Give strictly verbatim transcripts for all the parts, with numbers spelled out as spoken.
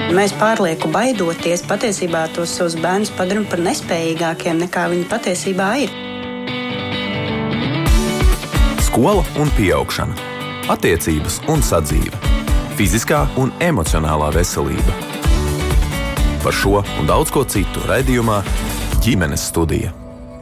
Mēs pārlieku baidoties patiesībā tos savus bērnus padaram par nespējīgākiem nekā viņi patiesībā ir. Skola un pieaugšana, attiecības un sadzīve, fiziskā un emocionālā veselība. Par šo un daudz ko citu raidījumā Ģimenes studija.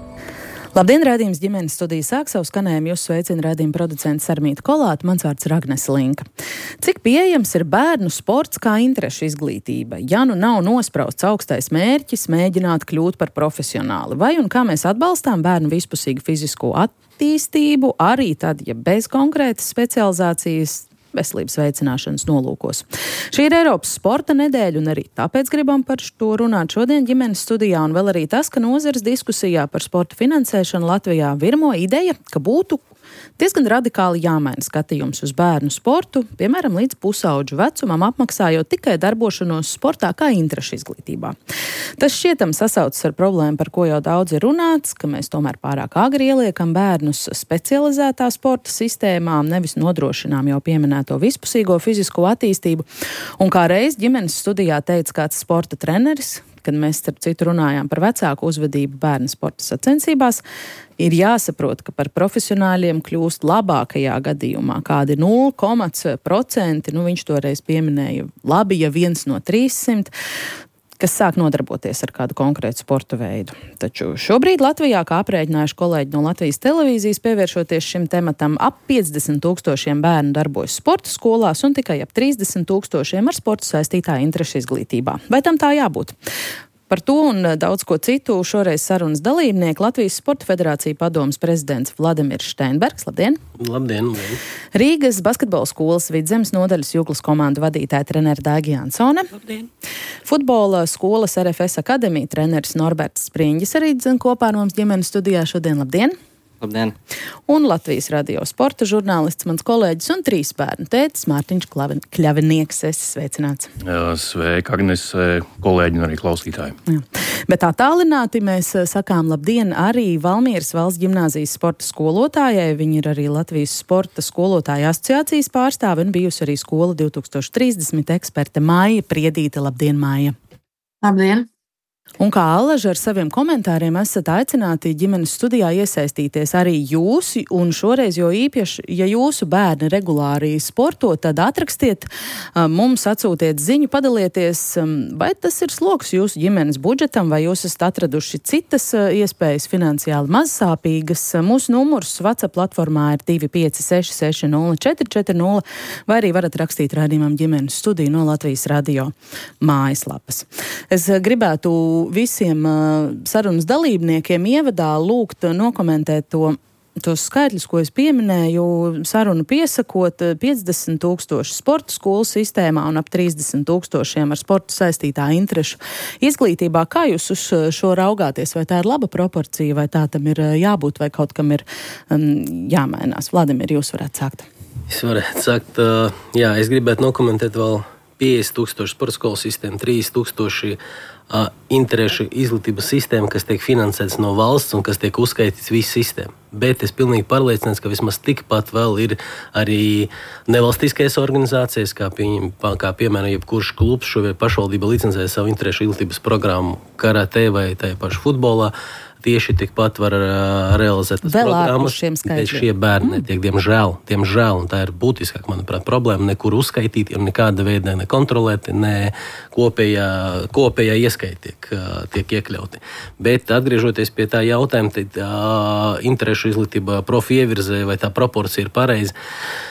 Labdien, raidījums Ģimenes studija sāk savu skanējumu. Jūs sveicina raidījuma producents Sarmīta Kolāte, mans vārds ir Agnese Linka. Cik pieejams ir bērnu sports kā interešu izglītība? Ja nu nav nosprausts augstais mērķis mēģināt kļūt par profesionāli, vai un kā mēs atbalstām bērnu vispusīgu fizisko attīstību, arī tad, ja bez konkrētas specializācijas veselības veicināšanas nolūkos. Šī ir Eiropas sporta nedēļa, un arī tāpēc gribam par to runāt šodien Ģimenes studijā, un vēl arī tas, ka nozares diskusijā par sporta finansēšanu Latvijā virmo ideja, ka būtu diezgan radikāli jāmaina skatījums uz bērnu sportu, piemēram, līdz pusauģu vecumam, apmaksājot tikai darbošanos sportā kā interešu izglītībā. Tas šķietam sasaucas ar problēmu, par ko jau daudz ir runāts, ka mēs tomēr pārāk agri ieliekam bērnus specializētā sporta sistēmā, nevis nodrošinām jau pieminēto vispusīgo fizisko attīstību. Un kā reiz Ģimenes studijā teica kāds sporta treneris, kad mēs starp citu runājām par vecāku uzvedību bērnu sporta sacensībās, ir jāsaprot, ka par profesionāļiem kļūst labākajā gadījumā kādi nulle procenti, nu viņš toreiz pieminēja labi, ja viens no trīssimt, kas sāk nodarboties ar kādu konkrētu sporta veidu. Taču šobrīd Latvijā, kā aprēķinājuši kolēģi no Latvijas televīzijas, pievēršoties šim tematam, ap piecdesmit tūkstošiem bērnu darbojas sporta skolās un tikai ap trīsdesmit tūkstošiem ar sportu saistītā interešu izglītībā. Vai tam tā jābūt? Par to un daudz ko citu šoreiz sarunas dalībnieki Latvijas Sporta federācija padomes prezidents Vladimirs Šteinbergs. Labdien! Labdien! labdien. Rīgas basketbola skolas Vidzemes nodaļas Juglas komandu vadītāja trenere Daiga Jansone. Labdien! Futbola skolas R F S akadēmija treneris Norberts Spriņģis arī dzen kopā ar mums Ģimenes studijā šodien. Labdien! Labdien! Un Latvijas radio sporta žurnālists, mans kolēģis un trīs bērnu tētis Mārtiņš Kļavinieks. Esi sveicināts. Jā, sveika, Agnes, kolēģi un arī klausītāji. Jā. Bet attālināti mēs sakām labdien arī Valmieras valsts ģimnāzijas sporta skolotājai. Viņa ir arī Latvijas sporta skolotāja asociācijas pārstāve un bijusi arī skola divtūkstoš trīsdesmit eksperte Maija Priedīte. Labdien, Maija! Labdien! Un kā Allaža ar saviem komentāriem esat aicināti Ģimenes studijā iesaistīties arī jūs, un šoreiz jo īpaši, ja jūsu bērni regulāri sporto, tad atrakstiet mums, atsūtiet ziņu, padalieties, vai tas ir sloks jūsu ģimenes budžetam, vai jūs esat atraduši citas iespējas finansiāli mazsāpīgas. Mūsu numurs WhatsApp platformā ir divi pieci seši seši nulle četri četri nulle, vai arī varat rakstīt raidījumam Ģimenes studiju no Latvijas radio mājaslapas. Es gribētu visiem uh, sarunas dalībniekiem ievadā lūgt nokomentēt to, tos skaitļus, ko es pieminēju, sarunu piesakot piecdesmit tūkstoši sporta skolu sistēmā un ap trīsdesmit tūkstošiem ar sportu saistītā interešu izglītībā. Kā jūs uz šo raugāties? Vai tā ir laba proporcija, vai tā tam ir jābūt, vai kaut kam ir um, jāmainās? Vladimir, jūs varētu sākt. Es varētu sākt, uh, jā, es gribētu nokomentēt vēl piecdesmit tūkstoši sporta skolu sistēmu, trīs tūkstoši uh, interešu izglītības sistēma, kas tiek finansēts no valsts un kas tiek uzskaitīts visu sistēmu. Bet es pilnīgi pārliecināts, ka vismaz tikpat vēl ir arī nevalstiskais organizācijas, kā, pieņem, kā piemēram jebkurš klubs, šo pašvaldība licencē savu interešu izglītības programmu karatē vai tajā pašu futbolā. Tieši tikpat var uh, realizēt tas vēl programmas, bet šie bērni netiek, diemžēl, diemžēl, un tā ir būtiskāk, manuprāt, problēma, nekur uzskaitīt, ir nekāda veida nekontrolēti, ne kopējā, kopējā ieskaita tiek, uh, tiek iekļauti. Bet atgriežoties pie tā jautājuma, tad uh, interešu izglītība profi ievirzē, vai tā proporcija ir pareiza,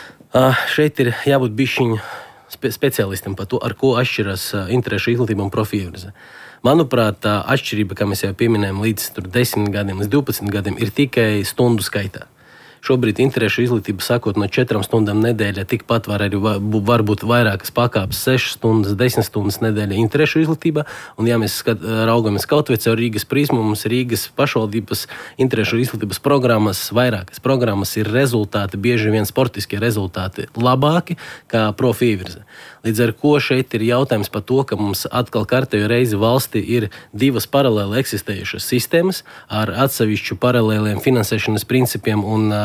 uh, šeit ir jābūt bišķiņu spe- speciālistam par to, ar ko atšķiras uh, interešu izglītība un profi ievirzē. Manuprāt, tā atšķirība, kā mēs jau pieminējām, līdz desmit gadiem, līdz divpadsmit gadiem, ir tikai stundu skaitā. Šobrīd interešu izglītība sakot no četrām stundām nedēļā, tikpat var arī var būt vairākas pakāpes, sešas stundas, desmit stundas nedēļā interešu izglītībā. Un ja mēs skat, raugamies kaut vai caur Rīgas prizmu, mums Rīgas pašvaldības interešu izglītības programmas, vairākas programmas ir rezultāti, bieži vien sportiskie rezultāti labāki kā profi ievirze. Līdz ar ko šeit ir jautājums par to, ka mums atkal kārtējo reizi valsti ir divas paralēli eksistējušas sistēmas ar atsevišķu paralēliem finansēšanas principiem un uh,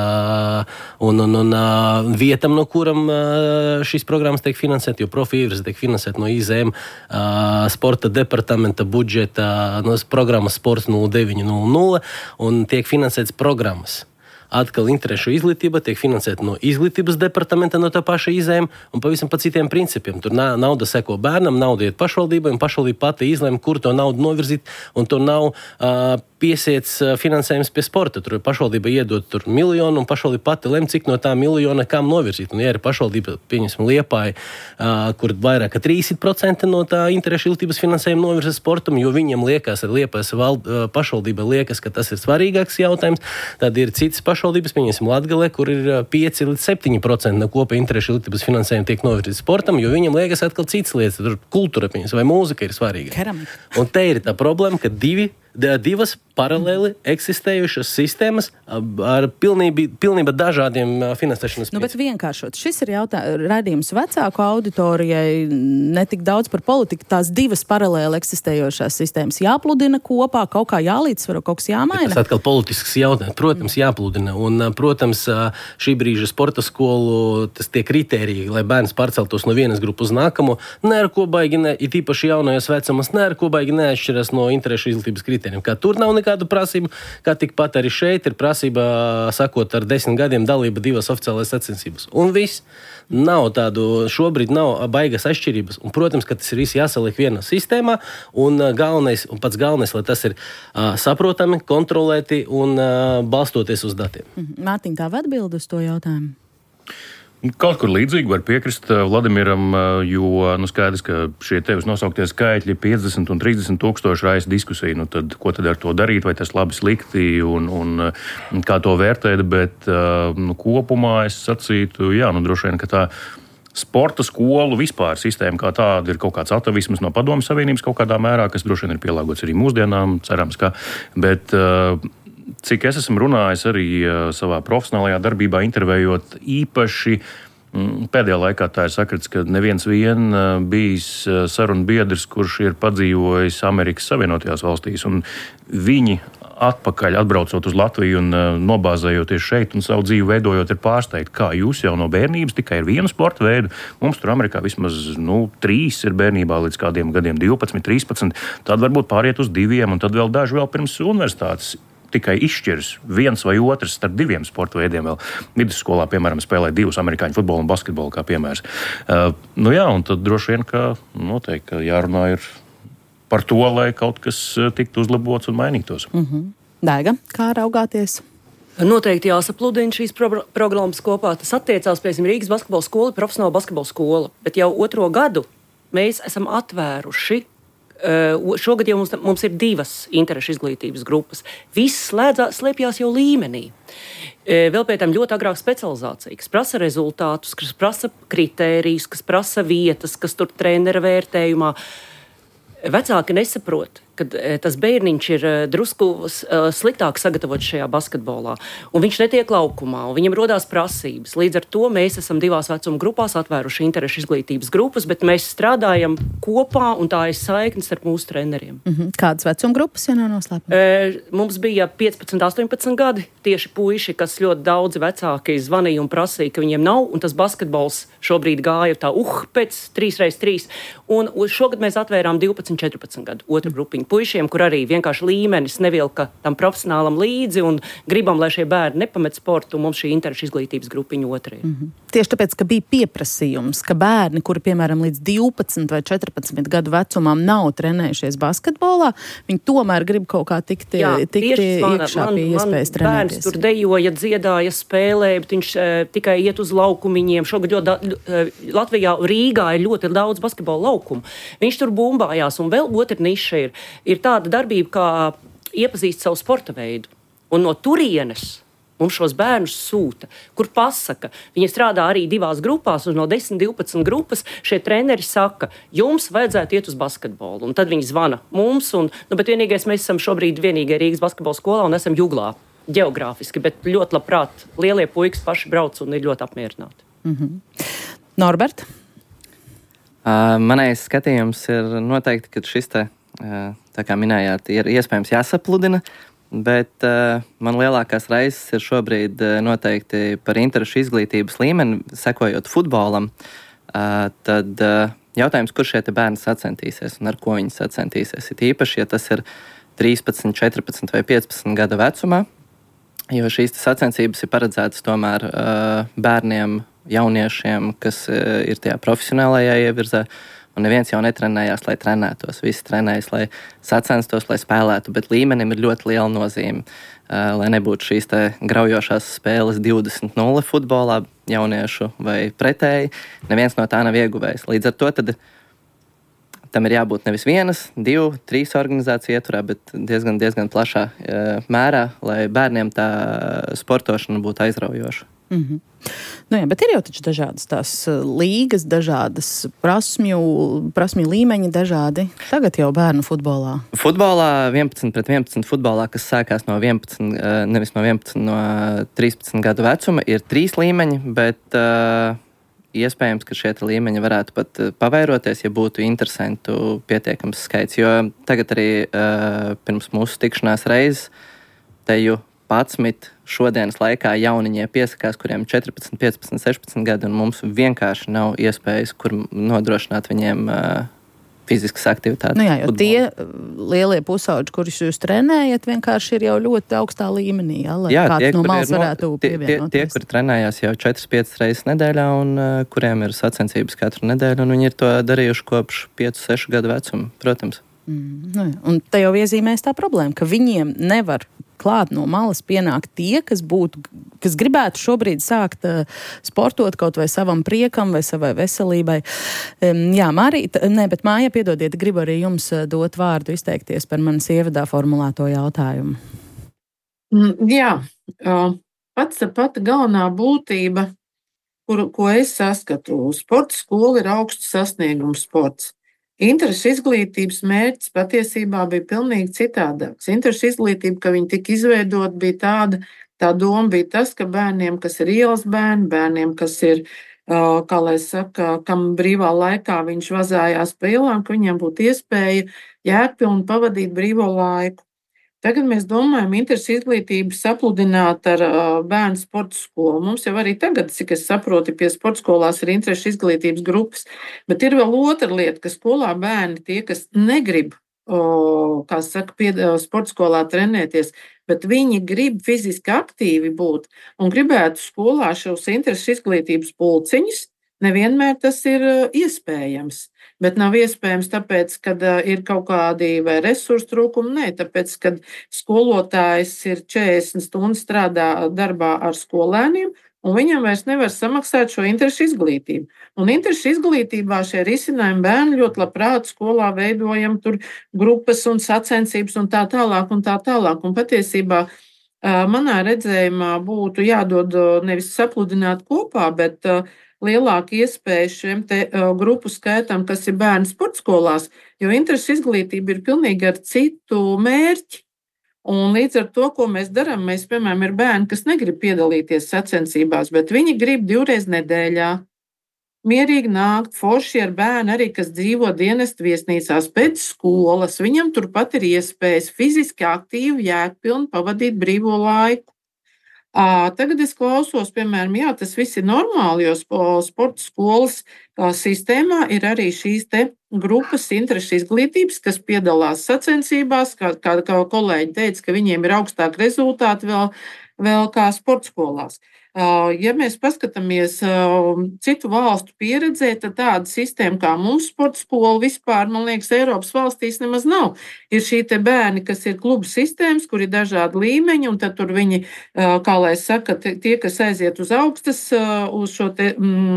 un, un, un vietam, no kuram šīs programmas tiek finansēt, jo profi-izvirze tiek finansēt no I Z M sporta departamenta budžeta, no programmas Sports nulle deviņi nulle nulle, un tiek finansēts programmas. Atkal interešu izglītība tiek finansēta no izglītības departamenta, no tā paša I Z M un pavisam pa citiem principiem. Tur nauda seko bērnam, nauda iet pašvaldībai, un pašvaldība pati izlēma, kur to naudu novirzīt, un tur nav uh, piesiets finansējums pie sporta. Tur pašvaldība iedod tur miljonu, un pašvaldība pati lem, cik no tā miljona kam novirzīt. Un ja ir pašvaldība, pieņemsim Liepāja, uh, kur vairāk kā trīsdesmit procenti no tā interešu izglītības finansējuma novirza sportam, jo viņiem liekas, ar Liepājas vald, uh, pašvaldība liekas, ka tas ir svarīgāks jautājums, tad ir cits pašvaldības pašvaldības, pieņemsim Latgalē, kur ir pieci līdz septiņi procenti no kopēja interešu izglītības finansējuma tiek novirzīti sportam, jo viņam liekas atkal citas lietas, tur kultūra, pieņemsim, vai mūzika ir svarīga. Keramika. Un te ir tā problēma, ka divi divas paralēli eksistējušas sistēmas ar pilnībā, pilnībā dažādiem finansēšanas principiem. Nu, bet vienkāršot, šis ir jautā, raidījums vecāku auditorijai, ne tik daudz par politiku, tās divas paralēli eksistējošās sistēmas jāpludina kopā, kaut kā jālīdzsvaro, kaut kas jāmaina. Tas atkal politisks jautājums. Protams, jāpludina. Un, protams, šī brīža sporta skolu, tas tie kritēriji, lai bērns pārceltos no vienas grupas uz nākamo, ne ar ko baigi, ne, it īpaši jaunajos vecumos, ne ar ko baigi neatšķiras no interešu izglītības kritērijiem. Kā tur nav nekādu prasību, kā tikpat arī šeit ir prasība, sakot, ar desmit gadiem dalība divas oficiālais sacensības. Un viss. Nav tādu, šobrīd nav baigas atšķirības. Un, protams, ka tas ir viss jāsaliek vienā sistēmā, un galvenais, un pats galvenais, lai tas ir uh, saprotami, kontrolēti un uh, balstoties uz datiem. Mārtiņ, tā atbild uz to jautājumu? Kaut kur līdzīgi var piekrist Vladimiram, jo nu, skaidrs, ka šie tevis nosauktie skaitļi piecdesmit un trīsdesmit tūkstoši raisa diskusiju. Nu, tad, ko tad ar to darīt, vai tas labi slikti un, un kā to vērtēt, bet nu, kopumā es sacītu, jā, nu droši vien, ka tā sporta skolu vispār sistēma kā tāda ir kaut kāds atavisms no Padomju Savienības kaut kādā mērā, kas droši vien ir pielāgots arī mūsdienām, cerams, ka, bet cik es esmu runājis arī savā profesionālajā darbībā, intervējot īpaši pēdējā laikā tā ir sakrits, ka neviens vien bijis sarunu biedrs, kurš ir padzīvojis Amerikas Savienotajās valstīs, un viņi atpakaļ atbraucot uz Latviju un nobāzējoties šeit un savu dzīvi veidojot, ir pārsteigti, kā jūs jau no bērnības tikai ir vienu sporta veidu. Mums tur Amerikā vismaz nu, trīs ir bērnībā līdz kādiem gadiem divpadsmit, trīspadsmit, tad varbūt pāriet uz diviem, un tad vēl daži vēl pirms universitātes tikai izšķirs viens vai otrs starp diviem sporta veidiem. Vēl vidusskolā, piemēram, spēlē divus amerikāņu futbolu un basketbolu kā piemērs. Uh, nu jā, un tad droši vien, ka noteikti jārunā ir par to, lai kaut kas tiktu uzlabots un mainītos. Mm-hmm. Daiga, kā raugāties? Noteikti jāsapludina šīs pro- programmas kopā. Tas attiecās, piemēram, Rīgas basketbola skola, profesionāla basketbola skola. Bet jau otro gadu mēs esam atvēruši. Uh, šogad jau mums, mums ir divas interešu izglītības grupas. Viss slēdzās, slēpjās jau līmenī. Uh, vēl pēc tam ļoti agrāk specializācija, kas prasa rezultātus, kas prasa kritērijus, kas prasa vietas, kas tur trenera vērtējumā. Vecāki nesaprot, ka tas bērniņš ir drusku sliktāk sagatavots šajā basketbolā, un viņš netiek laukumā, un viņam rodās prasības. Līdz ar to mēs esam divās vecuma grupās atvēruši interešu izglītības grupas, bet mēs strādājam kopā, un tā ir saiknes ar mūsu treneriem. Mm-hmm. Kādas vecuma grupas, ja nav noslēpums? E, mums bija piecpadsmit, astoņpadsmit gadi, tieši puiši, kas ļoti daudzi vecāki zvanīja un prasīja, ka viņiem nav, un tas basketbols šobrīd gāja tā, uh, pēc trīs reiz trīs, un šogad mēs atvērām divpadsmit, četrpadsmit gadu otru grupiņu puišiem, kur arī vienkārši līmenis nevilka tam profesionālam līdzi un gribam, lai šie bērni nepamet sportu, un mums šī interešu izglītības grupiņa otrē. Mm-hmm. Tieši tāpēc, ka bija pieprasījums, ka bērni, kuri, piemēram, līdz divpadsmit vai četrpadsmit gadu vecumam nav trenējušies basketbolā, viņi tomēr grib kaut kā tikt, Jā, tikt mana, iekšā man, pie iespējas trenēties. Bērns tur dejoja, dziedāja, spēlēja, bet viņš e, tikai iet uz laukumiņiem. Šogad ļoti da, Latvijā, Rīgā ir ļoti daudz basketbola laukumu. Viņš tur bumbājās, un vēl otra niša ir, ir tāda darbība, kā iepazīst savu sporta veidu. Un no turienes mums šos bērnus sūta, kur pasaka, viņi strādā arī divās grupās, un no desmit, divpadsmit grupas šie treneri saka, jums vajadzētu iet uz basketbolu. Un tad viņi zvana mums, un, nu, bet vienīgais mēs esam šobrīd vienīgai Rīgas basketbola skolā un esam Juglā, geogrāfiski, bet ļoti labprāt lielie puikas paši brauc un ir ļoti apmierināti. Mm-hmm. Norbert? Uh, manais skatījums ir noteikti, ka šis te, uh, tā kā minējāt, ir iespējams jāsapludina, bet uh, man lielākās reizes ir šobrīd uh, noteikti par interešu izglītības līmeni, sekojot futbolam. Uh, tad uh, jautājums, kur šie bērni sacentīsies un ar ko viņi sacentīsies. Ir īpaši, ja tas ir trīspadsmit, četrpadsmit vai piecpadsmit gadu vecumā, jo šīs sacensības ir paredzētas tomēr uh, bērniem, jauniešiem, kas uh, ir tajā profesionālajā ievirzē. Un neviens jau netrenējās, lai trenētos. Visi trenējas, lai sacenstos, lai spēlētu, bet līmenim ir ļoti liela nozīme. Uh, lai nebūtu šīs te graujošās spēles divdesmit nulle futbolā, jauniešu vai pretēji, neviens no tā nav ieguvējis. Līdz ar to tad tam ir jābūt nevis vienas, divu, trīs organizāciju ietvarā, bet diezgan, diezgan plašā uh, mērā, lai bērniem tā sportošana būtu aizraujoša. Mm-hmm. Nu jā, bet ir jau taču dažādas tās līgas, dažādas prasmju, prasmju līmeņi dažādi. Tagad jau bērnu futbolā. Futbolā vienpadsmit pret vienpadsmit futbolā, kas sākās no vienpadsmit, nevis no vienpadsmit, no trīspadsmit gadu vecuma, ir trīs līmeņi, bet uh, iespējams, ka šie līmeņi varētu pat pavairoties, ja būtu interesantu pietiekams skaits. Jo tagad arī uh, pirms mūsu tikšanās reizes teju padsmit šodienas laikā jauniņie piesakās, kuriem četrpadsmit, piecpadsmit, sešpadsmit gadi, un mums vienkārši nav iespējas, kur nodrošināt viņiem uh, fiziskas aktivitātes. Nu jā, jo tie lielie pusauģi, kurus jūs trenējat, vienkārši ir jau ļoti augstā līmenī, ja, lai jā, kāds tie, no malas varētu pievienoties. Tie, tie, kuri trenējās jau četras piecas reizes nedēļā, un uh, kuriem ir sacensības katru nedēļu, un viņi ir to darījuši kopš piecu sešu gadu vecuma, protams. Mm, nu jā, un te jau iezīmēs tā problēma, ka viņiem nevar klāt no malas pienākt tie, kas būtu, kas gribētu šobrīd sākt uh, sportot kaut vai savam priekam vai savai veselībai. Um, jā, Marīta, ne, bet Māja, piedodiet, gribu arī jums uh, dot vārdu izteikties par manas ievadā formulēto jautājumu. Mm, jā, uh, pats pati galvenā būtība, kur, ko es saskatu, sporta skola ir augsts sasniegums sports. Interešu izglītības mērķis patiesībā bija pilnīgi citādāks. Interešu izglītība, ka viņi tika izveidot, bija tāda, tā doma bija tas, ka bērniem, kas ir ielas bērni, bērniem, kas ir, kā lai saka, kam brīvā laikā viņš vazājās pa ielām, ka viņiem būtu iespēja jēgpilni pavadīt brīvo laiku. Tagad mēs domājam interešu izglītību sapludināt ar uh, bērnu sporta skolu. Mums jau arī tagad, cik es saprotu, pie sporta skolās ir interešu izglītības grupas, bet ir vēl otra lieta, ka skolā bērni tie, kas negrib, o, kā saka, pie sporta skolā trenēties, bet viņi grib fiziski aktīvi būt un gribētu skolā šos interešu izglītības pulciņus, nevienmēr tas ir iespējams. Bet nav iespējams tāpēc, ka ir kaut kādi vai resursu trūkumi, nē, tāpēc, ka skolotājs ir četrdesmit stundas strādā darbā ar skolēniem, un viņam vairs nevar samaksāt šo interešu izglītību. Un interešu izglītībā šie risinājumi bērni ļoti labprāt skolā veidojam tur grupas un sacensības un tā tālāk un tā tālāk. Un patiesībā manā redzējumā būtu jādod nevis sapludināt kopā, bet lielāka iespēja šiem te uh, grupu skaitam, kas ir bērnu sporta skolās, jo interešu izglītība ir pilnīgi ar citu mērķi. Un līdz ar to, ko mēs darām, mēs, piemēram, ir bērni, kas negrib piedalīties sacensībās, bet viņi grib divreiz nedēļā mierīgi nākt, forši ar bērnu arī, kas dzīvo dienestu viesnīcās pēc skolas. Viņam turpat ir iespējas fiziski aktīvi, jēgpilni pavadīt brīvo laiku. Tagad es klausos, piemēram, jā, tas viss ir normāli, jo sporta skolas sistēmā ir arī šīs te grupas interešu izglītības, kas piedalās sacensībās, kā, kā, kā kolēģi teica, ka viņiem ir augstāki rezultāti vēl, vēl kā sporta skolās. Ja mēs paskatāmies citu valstu pieredzē, tad tāda sistēma kā mums sporta skola vispār, man liekas, Eiropas valstīs nemaz nav. Ir šī te bērni, kas ir klubu sistēmas, kur ir dažādi līmeņi, un tad tur viņi, kā lai saka, tie, kas aiziet uz augstas, uz šo te,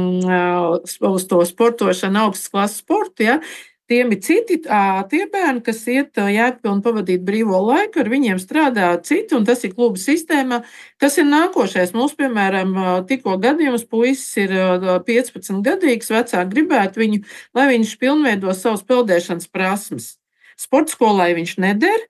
uz to sportošanu, augstas klases sportu, ja, tiem ir citi, tie bērni, kas iet jēgpilni pavadīt brīvo laiku, ar viņiem strādā citi, un tas ir klubu sistēmā. Kas ir nākošais? Mums, piemēram, tikko gadījums puisis ir piecpadsmit gadīgs, vecāki gribētu viņu, lai viņš pilnveido savus peldēšanas prasmes. Sporta skolai viņš neder,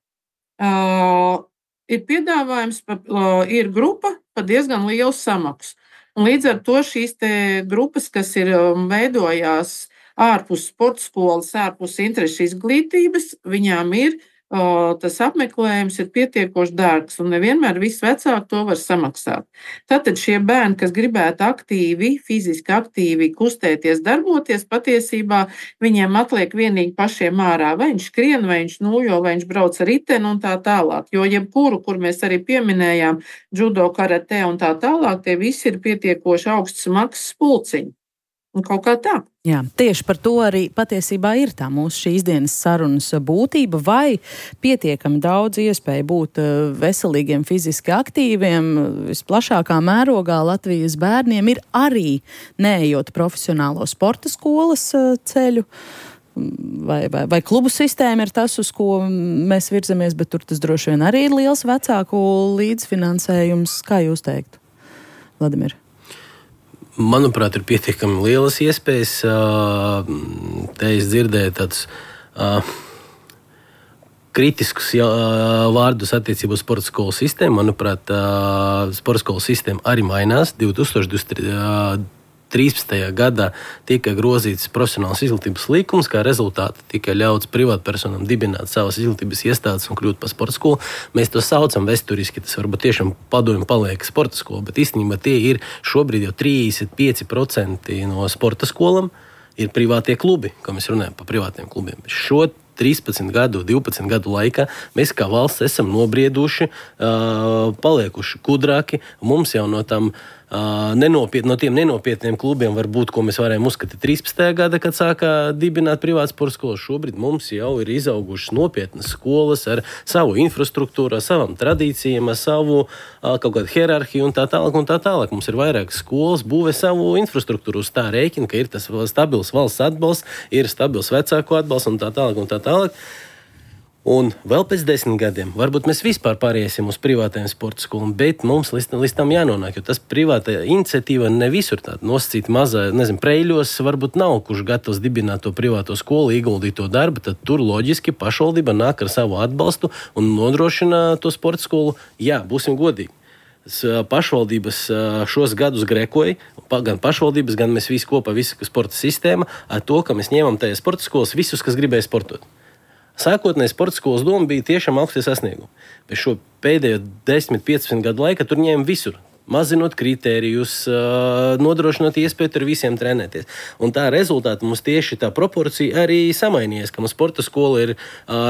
ir piedāvājums, ir grupa pa diezgan lielu samaksu. Un līdz ar to šīs te grupas, kas ir veidojās ārpus sporta skolas, ārpus interešu izglītības, viņām ir tas apmeklējums ir pietiekoši dārgs, un nevienmēr visi vecāki to var samaksāt. Tātad šie bērni, kas gribētu aktīvi, fiziski aktīvi kustēties, darboties, patiesībā viņiem atliek vienīgi pašiem ārā. Vai viņš skrien, vai viņš nūjo, vai viņš brauc ar riteni un tā tālāk. Jo jebkuru, kur mēs arī pieminējām, judo, karate un tā tālāk, tie visi ir pietiekoši augsts maksas pulciņi. Un kaut kā tā. Jā, tieši par to arī patiesībā ir tā mūsu šīs dienas sarunas būtība, vai pietiekami daudz iespēju būt veselīgiem, fiziski aktīviem, visplašākā mērogā Latvijas bērniem ir arī neejot profesionālo sporta skolas ceļu, vai, vai, vai klubu sistēma ir tas, uz ko mēs virzamies, bet tur tas droši vien arī ir liels vecāku līdzfinansējums. Kā jūs teiktu, Vladimir? Manuprāt, ir pietiekami lielas iespējas. Te es dzirdēju tādus kritiskus vārdus attiecībā uz sporta skolu sistēmu. Manuprāt, sporta skolu sistēma arī mainās. divi tūkstoši trīspadsmitajā gadā tika grozīts profesionāls izglītības likums, kā rezultātā tika ļauts privātpersonām dibināt savas izglītības iestādes un kļūt par sporta skolu. Mēs to saucam vēsturiski, tas varbūt tiešām padomju paliek sporta skola, bet īstenībā tie ir šobrīd jau trīsdesmit pieci procenti no sporta skolām ir privātie klubi, ko mēs runājam par privātiem klubiem. Šo trīspadsmit gadu, divpadsmit gadu laikā mēs kā valsts esam nobrieduši, paliekuši gudrāki. Mums jau no tam nenopiet, no tiem nenopietniem klubiem varbūt, ko mēs varējām uzskatīt trīspadsmitajā gada, kad sākā dibināt privātas sporta skolas. Šobrīd mums jau ir izaugušas nopietnas skolas ar savu infrastruktūru, ar savām tradīcijām, ar savu kaut kādu hierarhiju un tā tālāk un tā tālāk. Mums ir vairākas skolas, būvē savu infrastruktūru uz tā rēķina, ka ir tas stabils valsts atbalsts, ir stabils vecāku atbalsts un tā tālāk un tā tālāk. Un vēl pēc desmit gadiem varbūt mēs vispār pāriesim uz privātajām sporta skolām, bet mums līdz, līdz tam jānonāk, jo tas privātā iniciatīva ne visur tāda nosacīta mazā, nezinu, Preiļos varbūt nav, kurš gatavs dibināt to privāto skolu, ieguldīt to darbu, tad tur loģiski pašvaldība nāk ar savu atbalstu un nodrošina to sporta skolu. Jā, būsim godīgi. Pašvaldības šos gadus grekoja, gan pašvaldības, gan mēs visi kopā, visa sporta sistēma, ar to, ka mēs ņēmām tajā sporta skolas visus, kas gribēja sportot. Sākotnēji sporta skolas doma bija tiešām augstie sasniegumi. Bet šo pēdējo desmit piecdesmit gadu laikā tur ņēma visur. Mazinot kritērijus, nodrošinot iespēju ar visiem trenēties. Un tā rezultātā mums tieši tā proporcija arī samainījies, ka mums sporta skola ir,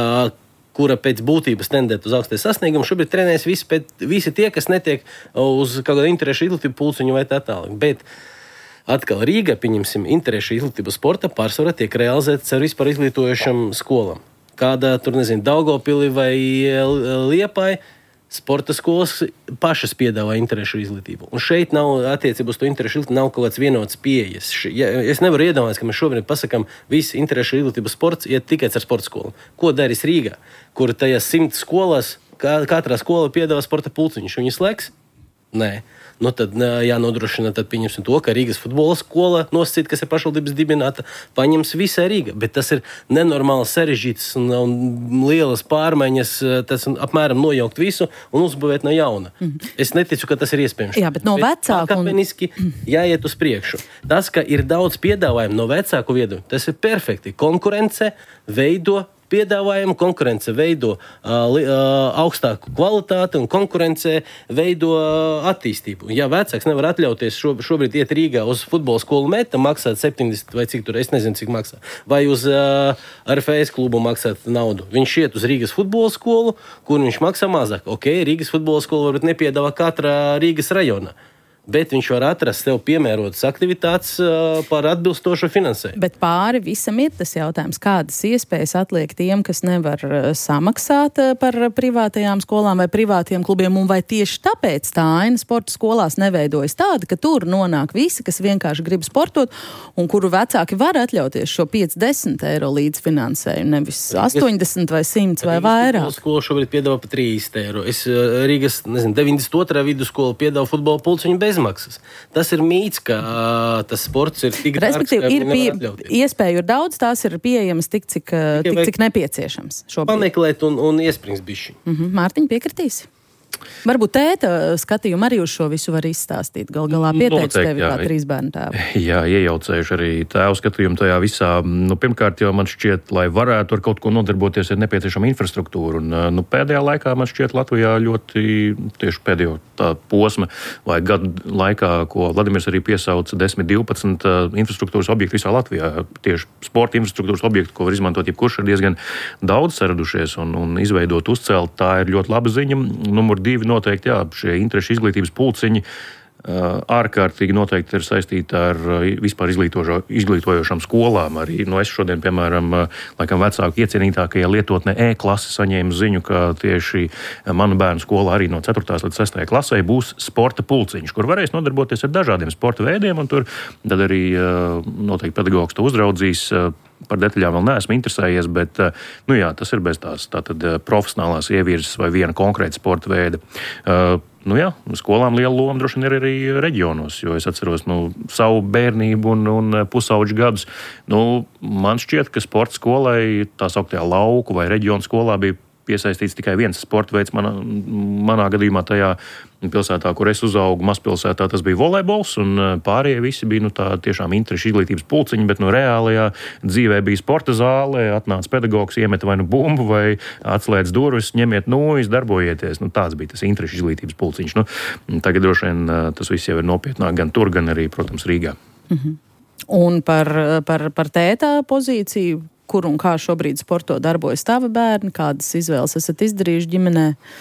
kura pēc būtības tendēt uz augstie sasniegumi, šobrīd trenēs visi, pēc, visi tie, kas netiek uz kaut kādu interešu izglītību pulciņu vai tā tālāk. Bet atkal Rīgā, pieņemsim, interešu izglītību sporta pārsvarā tiek realizēts ar vispār izglītojušam skolām. Kādā, tur nezinu, Daugavpilī vai Liepāj, sporta skolas pašas piedāvā interešu izglītību. Un šeit nav attiecībā uz to interešu izglītību, nav kaut kāds vienots pieejas. Ja, es nevaru iedomāties, ka mēs šobrīd pasakām, visi interešu izglītības sports iet tikai ar sporta skolu. Ko darīs Rīgā, kur tajās simt skolās, katrā skola piedāvā sporta pulciņus? Viņi slēgs? Nē. Nu, tad jānodrošina, tad pieņemsim to, ka Rīgas futbola skola nosacīta, kas ir pašvaldības dibināta, paņems visai Rīga. Bet tas ir nenormāli sarežģīts un, un lielas pārmaiņas, tas apmēram nojaukt visu un uzbūvēt no jauna. Mm. Es neticu, ka tas ir iespējams. Jā, bet no vecāku... Pakāpeniski un... jāiet uz priekšu. Tas, ka ir daudz piedāvājumu no vecāku viedokļa, tas ir perfekti. Konkurence veido piedāvājumu, konkurence veido uh, uh, augstāku kvalitāti un konkurence veido uh, attīstību. Ja vecāks nevar atļauties šo, šobrīd iet Rīgā uz futbola skolu meta, maksāt septiņdesmit vai cik tur, es nezinu, cik maksā, vai uz uh, R F S klubu maksāt naudu. Viņš iet uz Rīgas futbola skolu, kur viņš maksā mazāk. Ok, Rīgas futbola skola varbūt nepiedāvā katrā Rīgas rajonā. Bet viņš var atrast sev piemērotas aktivitātes uh, par atbilstošu finansējumu. Bet pāri visam ir tas jautājums, kādas iespējas atliek tiem, kas nevar uh, samaksāt uh, par privātajām skolām vai privātiem klubiem, un vai tieši tāpēc tā aina sporta skolās neveidojas tāda, ka tur nonāk visi, kas vienkārši grib sportot, un kuru vecāki var atļauties šo piecdesmit eiro līdzfinansējumu, nevis astoņdesmit vai simt vai vairāk. Rīgas skola šobrīd piedāvā pa trīsdesmit eiro. Es uh, Rīgas, nezinu, deviņdesmit otrā vidusskola piedāvā futbola pulciņu bez maksas. Tas ir mīts, ka uh, tas sports ir tik dārgs, ka ir pie, iespēju ir daudz, tās ir pieejamas tik, cik, tik, cik nepieciešams šobrīd. Pameklēt un, un iesprings bišķi. Mm-hmm. Mārtiņ, piekritīsi? Varbūt tēta skatījumu arī uz šo visu var izstāstīt. Gal galā pieteicis tevi kā trīs bērnu tēvu. Jā, iejaucējuši arī tēvu skatījumu tajā visā. Nu, pirmkārt, jau man šķiet, lai varētu ar kaut ko nodarboties, ir nepieciešama infrastruktūra. Un, nu, pēdējā laikā man šķiet Latvijā ļoti tieši pēdējo tā posma vai gadu laikā, ko Vladimirs arī piesauca desmit, divpadsmit infrastruktūras objektu visā Latvijā. Tieši sporta infrastruktūras objektu, ko var izmantot jebkurš, ir diezgan daudz saradušies un, un izveidot, uzcelt. Tā ir ļoti laba ziņa. Numur divi noteikti, jā, šie interešu izglītības pulciņi ārkārtīgi noteikti ir saistīti ar vispār izglītojošām skolām. Arī, nu, es šodien, piemēram, laikam vecāku iecienītākajā lietotnē E-klase saņēmu ziņu, ka tieši manu bērnu skolā arī no ceturtās līdz sestajai klasē būs sporta pulciņš, kur varēs nodarboties ar dažādiem sporta veidiem, un tur tad arī noteikti pedagogs to uzraudzīs. Par detaļām vēl neesmu interesējies, bet nu jā, tas ir bez tās tātad profesionālās ievirzes vai viena konkrēta sporta veida. Nu jā, skolām liela loma droši vien ir arī reģionos, jo es atceros nu, savu bērnību un, un pusauģu gadus. Nu, man šķiet, ka sporta skolai tā sauktajā lauku vai reģionu skolā bija piesaistīts tikai viens sporta veids. Manā, manā gadījumā tajā pilsētā, kur es uzaugu, mazpilsētā, tas bija volejbols, un pārējie visi bija nu, tā tiešām interešu izglītības pulciņi, bet no reālajā dzīvē bija sporta zāle, atnāca pedagogs, iemeta vai nu bumbu, vai atslēdz durvis, ņemiet nūjas, darbojieties. Nu, tāds bija tas interešu izglītības pulciņš. Nu, tagad droši vien tas viss jau ir nopietnāk gan tur, gan arī, protams, Rīgā. Mhm. Un par, par, par tētā pozīciju, kur un kā šobrīd sporto darbojas tavi bērni, kādas izvēles esat izdarījuši ģimenē?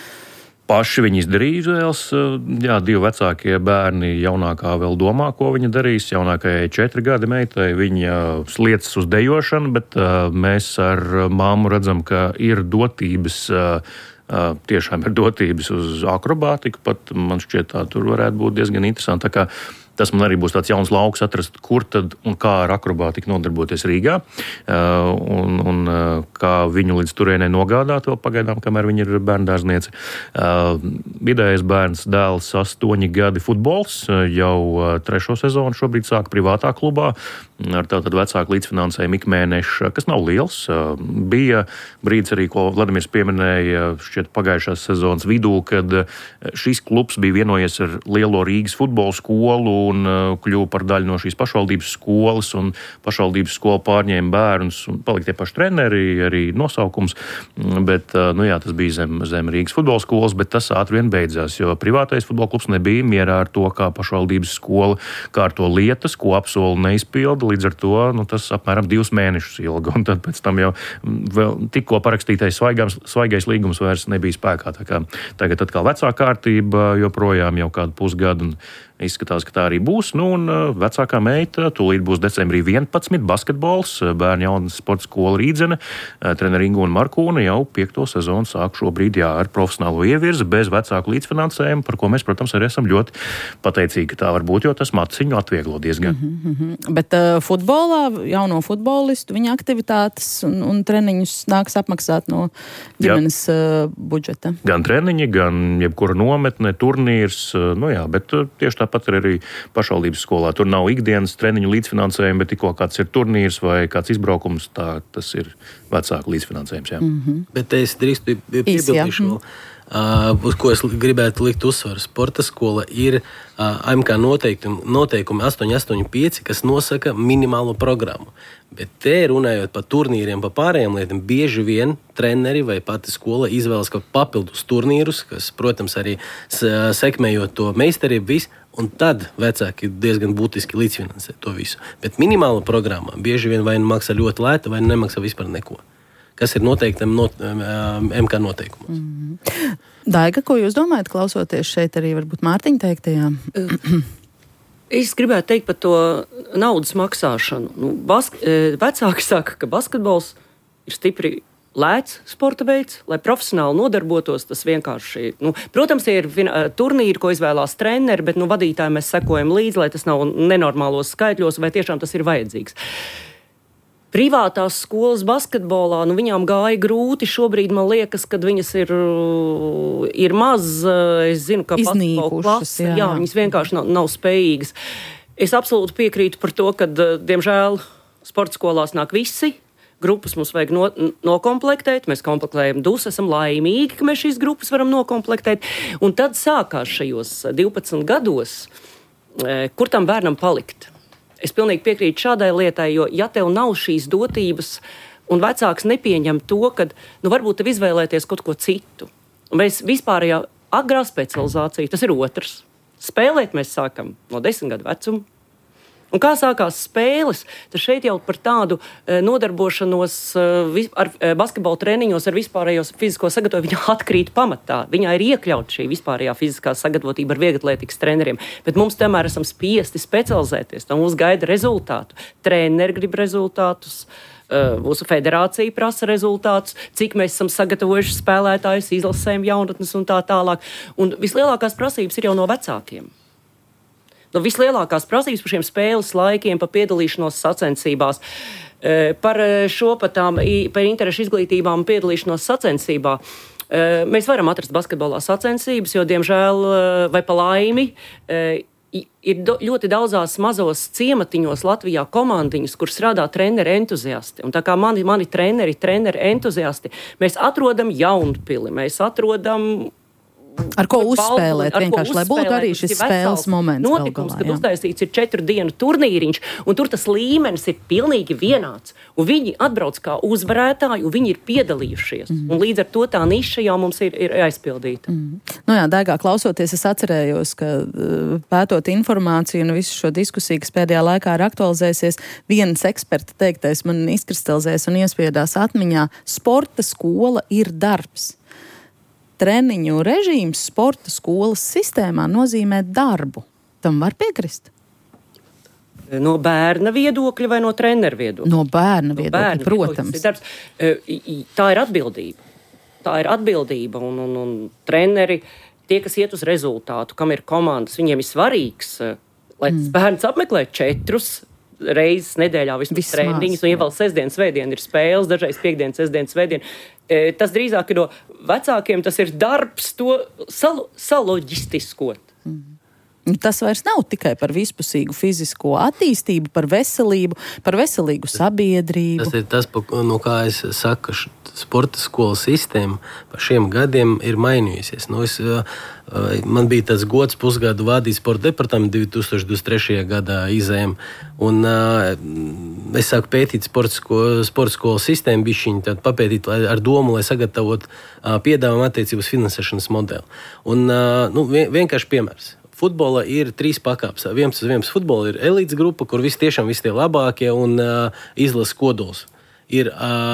Paši viņi izdarīja izvēles. Jā, divi vecākie bērni, jaunākā vēl domā, ko viņa darīs. Jaunākajai četri gadi meitai, viņa sliecas uz dejošanu, bet uh, mēs ar māmu redzam, ka ir dotības, uh, uh, tiešām ir dotības uz akrobātiku, pat man šķiet tā tur varētu būt diezgan interesanti. Tā kā tas man arī būs tāds jauns lauks atrast, kur tad un kā ar akrobātiku nodarboties Rīgā, uh, un, un uh, kā viņu līdz turienei nogādāt vēl pagaidām, kamēr viņa ir bērndārzniece. Uh, vidējais bērns dēls astoņi gadi futbols, uh, jau uh, trešo sezonu šobrīd sāk privātā klubā, ar tātad vecāku līdzfinansējumu ikmēnešu, kas nav liels. Uh, bija brīdis arī, ko Vladimirs pieminēja šķiet pagājušās sezonas vidū, kad šis klubs bija vienojies ar lielo Rīgas futbola skolu un kļuva par daļu no šīs pašvaldības skolas, un pašvaldības skola pārņēma bērnus, un palika tie paši treneri, arī nosaukums, bet, nu jā, tas bija zem, zem Rīgas futbola skolas, bet tas ātri vien beidzās, jo privātais futbola klubs nebija mierā ar to, kā pašvaldības skola kārto lietas, ko apsola neizpilda, līdz ar to, nu, tas apmēram divus mēnešus ilga, un tad pēc tam jau vēl tikko parakstītais svaigams, svaigais līgums vairs nebija spēkā, tā kā tagad atkal vecā kārtība, joprojām jau kādu pusgadu, un izskatās, ka tā arī būs. Nu, un vecākā meita tūlīt būs decembrī vienpadsmit, basketbols, bērnu jaunas sporta skola Rīdzene, treneri Ingu un Markūna jau piekto sezonu sāk šobrīd jā, ar profesionālo ievirzi, bez vecāku līdzfinansējumu, par ko mēs, protams, arī esam ļoti pateicīgi, ka tā var būt, jo tas maciņu atvieglo diezgan. Mm -hmm. Bet uh, futbolā, jauno futbolistu, viņa aktivitātes un, un treniņus nāks apmaksāt no ģimenes uh, budžeta? Gan treniņi, gan jebkura nometne, turnīrs, uh, nu jā, bet uh, tieši tāpat ir arī pašvaldības skolā. Tur nav ikdienas treniņu līdzfinansējumi, bet tikko kāds ir turnīrs vai kāds izbraukums, tā tas ir vecāku līdzfinansējums. Jā. Mm -hmm. Bet es drīkstu piebildīšu vēl, uh, uz ko es gribētu likt uzsvaru. Sporta skola ir uh, A M K noteikumi, noteikumi astoņi astoņi pieci, kas nosaka minimālo programmu. Bet te runājot par turnīriem, par pārējām lietām, bieži vien treneri vai pati skola izvēlas kaut papildus turnīrus, kas, protams, arī sekmējot to meistarību visu, un tad vecāki diezgan būtiski līdzfinansē to visu. Bet minimāla programmā bieži vien vai nu maksā ļoti lēta, vai nemaksā vispār neko. Kas ir noteiktam not, M K noteikumos. Mm. Daiga, ko jūs domājat, klausoties šeit arī varbūt Mārtiņa teiktajām? Es gribētu teikt par to naudas maksāšanu. Nu, bask- vecāki saka, ka basketbols ir stipri lēts sporta veids, lai profesionāli nodarbotos. Tas vienkārši, nu, protams, ir turnīri, ko izvēlās treneri, bet nu, vadītāji mēs sekojam līdzi, lai tas nav nenormālos skaitļos, vai tiešām tas ir vajadzīgs. Privātās skolas basketbolā, nu, viņām gāja grūti. Šobrīd man liekas, ka viņas ir, ir maz, es zinu, ka basketbola klase, jā. jā, viņas vienkārši nav, nav spējīgas. Es absolūti piekrītu par to, ka, diemžēl, sporta skolās nāk visi. grupas mums vajag no, nokomplektēt, mēs komplektējam dus, esam laimīgi, ka mēs šīs grupas varam nokomplektēt, un tad sākās šajos divpadsmit gados, kur tam bērnam palikt. Es pilnīgi piekrītu šādai lietai, jo ja tev nav šīs dotības, un vecāks nepieņem to, ka, nu, varbūt tev izvēlēties kaut ko citu. Un mēs vispārējā agrā specializācija, tas ir otrs. Spēlēt mēs sākam no desmit gadu vecuma. Un kā sākās spēles, tad šeit jau par tādu e, nodarbošanos e, vis, ar e, basketbola treniņos ar vispārējo fizisko sagatavotību, viņa atkrīt pamatā. Viņā ir iekļaut šī vispārējā fiziskā sagatavotība ar vieglatlētikas treneriem. Bet mums tomēr esam spiesti specializēties. Tā mums gaida rezultātu. Treneri grib rezultātus. Uh, mūsu federācija prasa rezultātus, cik mēs esam sagatavojuši spēlētājus, izlasēm jaunatnes un tā tālāk. Un vislielākās prasības ir jau no vecākiem. No vislielākās prasības par šiem spēles laikiem, par piedalīšanos sacensībās, par šo par tām, par interešu izglītībām un piedalīšanos sacensībā. Mēs varam atrast basketbolā sacensības, jo, diemžēl, vai pa laimi, ir do, ļoti daudzās mazos ciematiņos Latvijā komandiņas, kur strādā treneri entuziasti. Un tā kā mani, mani treneri, treneri entuziasti, mēs atrodam Jaunpili, mēs atrodam... Ar ko uzspēlēt, ar vienkārši, ko uzspēlēt, lai būtu arī šis spēles moments. Notikums, kad uztaisīts ir četru dienu turnīriņš, un tur tas līmenis ir pilnīgi vienāds. Un viņi atbrauc kā uzvarētāji, un viņi ir piedalījušies. Mm. Un līdz ar to tā niša jau mums ir, ir aizpildīta. Mm. Nu jā, Daigā, klausoties, es atcerējos, ka pētot informāciju un visu šo diskusiju, kas pēdējā laikā ir aktualizēsies, vienas eksperta teiktais man izkristalizēs un iespiedās atmiņā, sporta skola ir darbs. Treniņu režīms sporta skolas sistēmā nozīmē darbu. Tam var piekrist? No bērna viedokļa vai no treneru viedokļa? No bērna viedokļa, no bērna protams. Viedokļa, tā ir atbildība. Tā ir atbildība, un, un, un treneri, tie, kas iet uz rezultātu, kam ir komandas, viņiem ir svarīgs, lai mm. bērns apmeklē četrus reizes nedēļā vismaz treniņus, un ja vēl sestdien, svētdien ir spēles, dažreiz piekdien, sestdien, svētdien. Tas drīzāk ir no vecākiem, tas ir darbs to sal- saloģistiskot. Mm. Tas vairs nav tikai par vispusīgu fizisko attīstību, par veselību, par veselīgu sabiedrību. Tas ir tas, no kā es saku, sporta skolas sistēma pa šiem gadiem ir mainījusies. Nu, es, man bija tas gods pusgadu vadīt sporta departamentu divi tūkstoši divdesmit trešajā gadā izējām, un uh, es sāku pētīt sporta skolu, sporta skolas sistēmu bišķiņu, tad papētīt ar domu, lai sagatavot uh, piedāvājumu attiecības finansēšanas modeli. Un uh, nu, vien, vienkārši piemērs. Futbola ir trīs pakāpes. Viens uz viens futbola ir elites grupa, kur visi tiešām visi tie labākie un uh, izlases kodols. Ir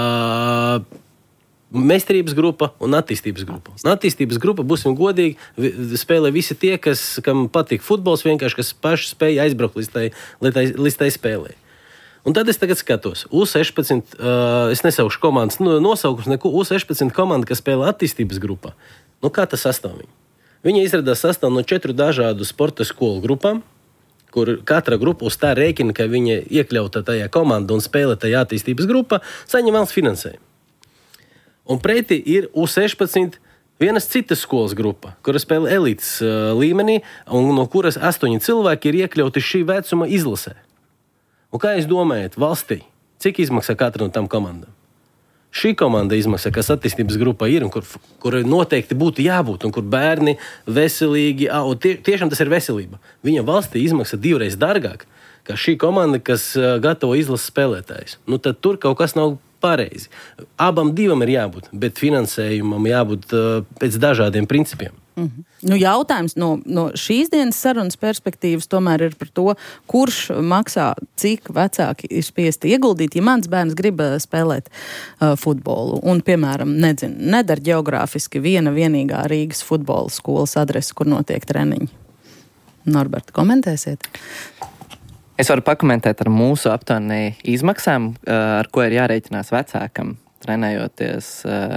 uh, meistarības grupa un attīstības grupa. Un attīstības grupa, būsim godīgi, spēlē visi tie, kas, kam patīk futbols, vienkārši, kas paši spēja aizbraukt līdz tai, līdz tai spēlē. Un tad es tagad skatos, U sešpadsmit, uh, es nesaukšu komandas nosaukums, neko, U sešpadsmit komanda, kas spēlē attīstības grupā. Nu, kā tas sastāv viņa? Viņa izrādās sastāv no četru dažādu sporta skolu grupām, kur katra grupa uz tā rēķina, ka viņa iekļauta tajā komanda un spēlē tajā attīstības grupā, saņem valsts finansējumu. Un pretī ir U sešpadsmit vienas citas skolas grupa, kura spēlē elites uh, līmenī, un no kuras astoņi cilvēki ir iekļauti šī vecuma izlasē. Un kā jūs domājat, valstī, cik izmaksā katra no tām komandām? Šī komanda izmaksā, kas attīstības grupā ir, un kur, kur noteikti būtu jābūt, un kur bērni veselīgi, un tie, tiešām tas ir veselība. Viņa valstī izmaksā divreiz dārgāk, kā šī komanda, kas uh, gatavo izlases spēlētājus. Nu, tad tur kaut kas nav pareizi. Abam divam ir jābūt, bet finansējumam jābūt uh, pēc dažādiem principiem. Mm-hmm. Nu, jautājums no, no šīs dienas sarunas perspektīvas tomēr ir par to, kurš maksā, cik vecāki ir spiesti ieguldīt, ja mans bērns grib spēlēt uh, futbolu. Un, piemēram, nedzinu, nedara ģeogrāfiski viena vienīgā Rīgas futbola skolas adrese, kur notiek treniņi. Norberta, komentēsiet? Es varu pakomentēt ar mūsu aptuveni izmaksām, ar ko ir jārēķinās vecākam, trenējoties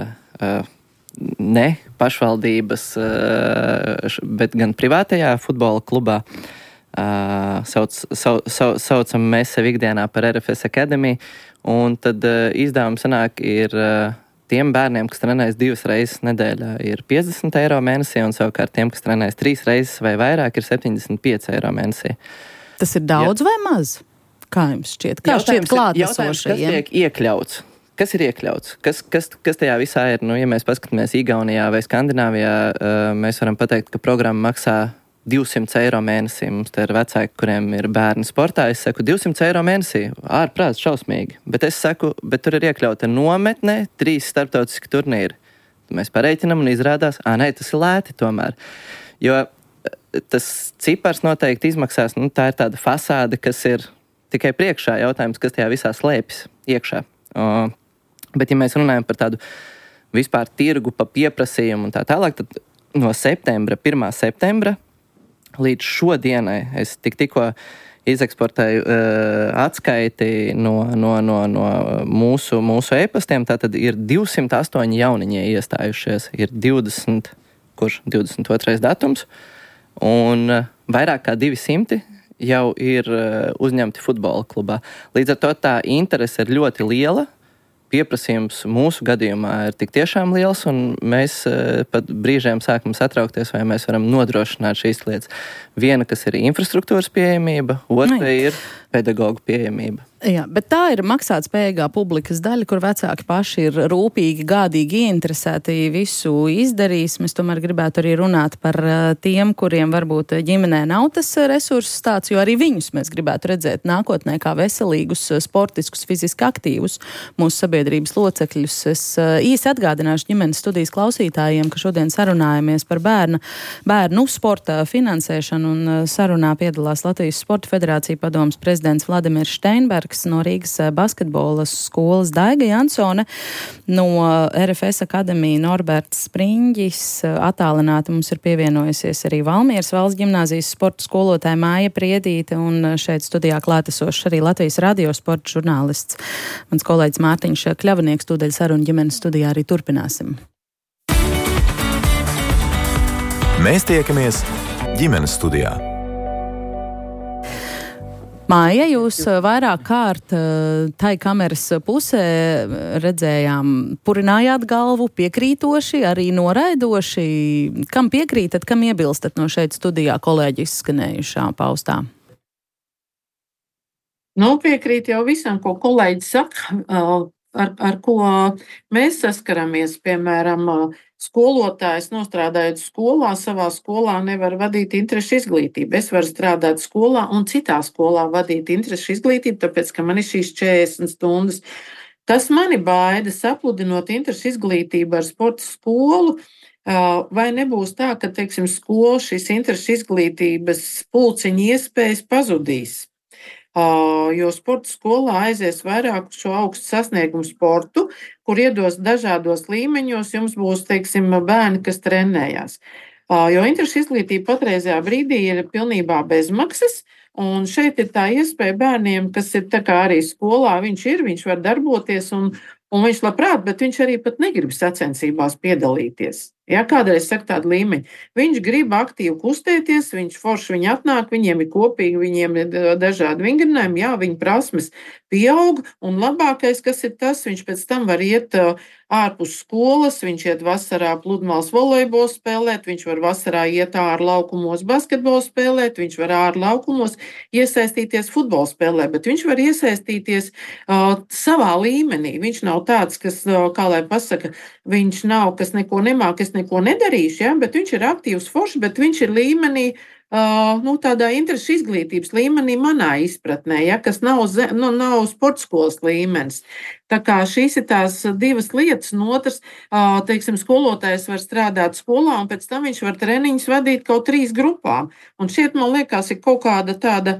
ne pašvaldības, bet gan privātajā futbola klubā. Sauc, sauc, saucam mēs sev ikdienā par R F S Academy, un tad izdevums sanāk ir tiem bērniem, kas trenējas divas reizes nedēļā, ir piecdesmit eiro mēnesī, un savukārt tiem, kas trenējas trīs reizes vai vairāk, ir septiņdesmit pieci eiro mēnesī. Tas ir daudz Jā. vai maz? Kā jums šķiet? Kā jautājums šķiet klātesošajiem? Jautājums, kas tiek iekļauts kas ir iekļauts? Kas, kas, kas tajā visā ir? Nu, ja mēs paskatāmies Igaunijā vai Skandināvijā, mēs varam pateikt, ka programma maksā divsimt eiro mēnesī. Mums te ir vecāki, kuriem ir bērni sportā. Es saku, divsimt eiro mēnesī, ārprāts, šausmīgi. Bet es saku, bet tur ir iekļauta nometnē, trīs starptautiski turnīri. Mēs pareiķinam un izrādās, ā, nē, tas ir lēti tomēr. Jo tas cipars noteikti izmaksās, nu, tā ir tāda fasāde, kas ir tikai priekšā. Jautājums, kas tajā visā slēpjas iekšā. O, bet, ja mēs runājam par tādu vispār tirgu pa pieprasījumu un tā tālāk, tad no septembra, pirmā septembra līdz šodienai es tik tikko izeksportēju uh, atskaiti no, no, no, no mūsu, mūsu e-pastiem. Tātad ir divsimt astoņi jauniņie iestājušies. Ir divdesmit, kurš divdesmit otrais datums, un uh, vairāk kā divi simti jau ir uh, uzņemti futbola klubā. Līdz ar to tā interese ir ļoti liela. Pieprasījums mūsu gadījumā ir tik tiešām liels, un mēs uh, pat brīžiem sākam satraukties, vai mēs varam nodrošināt šīs lietas. Viena, kas ir infrastruktūras pieejamība, otra ir pedagoģu pieejamība. Jā, bet tā ir maksātspējīgā publikas daļa, kur vecāki paši ir rūpīgi, gādīgi ieinteresēti visu izdarīs. Mēs tomēr gribētu arī runāt par tiem, kuriem varbūt ģimenē nav tas resurss tāds, jo arī viņus mēs gribētu redzēt nākotnē kā veselīgus, sportiskus, fiziski aktīvus mūsu sabiedrības locekļus. Es īsi atgādināšu ģimenes studijas klausītājiem, ka šodien sarunājamies par bērnu, bērnu sporta finansēšanu, un sarunā piedalās Latvijas Sporta federācija padomes prezidents Vladimirs Steinbergs, no Rīgas basketbola skolas Daiga Jansone, no R F S akademija Norberts Spriņģis. Attālināti mums ir pievienojusies arī Valmieras valsts ģimnāzijas sporta skolotāja Māja Priedīte, un šeit studijā klātesošs arī Latvijas radio sporta žurnālists. Mans kolēģis Mārtiņš Kļavnieks, tūdaļ sarunu ģimenes studijā arī turpināsim. Mēs tiekamies ģimenes studijā. Māja, jūs vairāk kārt tai kameras pusē redzējām, purinājāt galvu piekrītoši, arī noraidoši. Kam piekrītat, kam iebilstat no šeit studijā kolēģi izskanējušā paustā? Nu, piekrīt jau visam, ko kolēģi saka, ar, ar ko mēs saskaramies, piemēram, skolotājs nostrādājot skolā, savā skolā nevar vadīt interešu izglītību. Es varu strādāt skolā un citā skolā vadīt interešu izglītību, tāpēc, ka man ir šīs četrdesmit stundas. Tas mani baida, sapludinot interešu izglītību ar sporta skolu, vai nebūs tā, ka, teiksim, skola šīs interešu izglītības pulciņa iespējas pazudīs. Jo sporta skolā aizies vairāk šo augstu sasniegumu sportu, kur iedos dažādos līmeņos, jums būs, teiksim, bērni, kas trenējās. Jo interešu izglītība patreizajā brīdī ir pilnībā bezmaksas, un šeit ir tā iespēja bērniem, kas ir tā kā arī skolā, viņš ir, viņš var darboties, un, un viņš labprāt, bet viņš arī pat negrib sacensībās piedalīties. Ja, kādreiz saka tādu līmeņu. Viņš grib aktīvi kustēties, viņš forši viņi atnāk, viņiem ir kopīgi, viņiem ir dažādi vingrinājumi, jā, viņa prasmes pieaug, un labākais, kas ir tas, viņš pēc tam var iet ārpus skolas, viņš iet vasarā pludmales volejbolu spēlēt, viņš var vasarā iet ār laukumos basketbolu spēlēt, viņš var ār laukumos iesaistīties futbola spēlē, bet viņš var iesaistīties uh, savā līmenī. Viņš nav tāds, kas, uh, kā lai pasaka, viņš nav, kas neko nemāk, es neko nedarīšu, ja? Bet viņš ir aktīvs foršs, bet viņš ir līmenī, uh, nu, tādā interešu izglītības līmenī manā izpratnē, ja? Kas nav, nu, nav sporta skolas līmenis. Tā kā šīs ir tās divas lietas, un otrs, uh, teiksim, skolotājs var strādāt skolā, un pēc tam viņš var treniņus vadīt kaut trīs grupām. Un šeit, man liekas, ir kaut kāda tāda,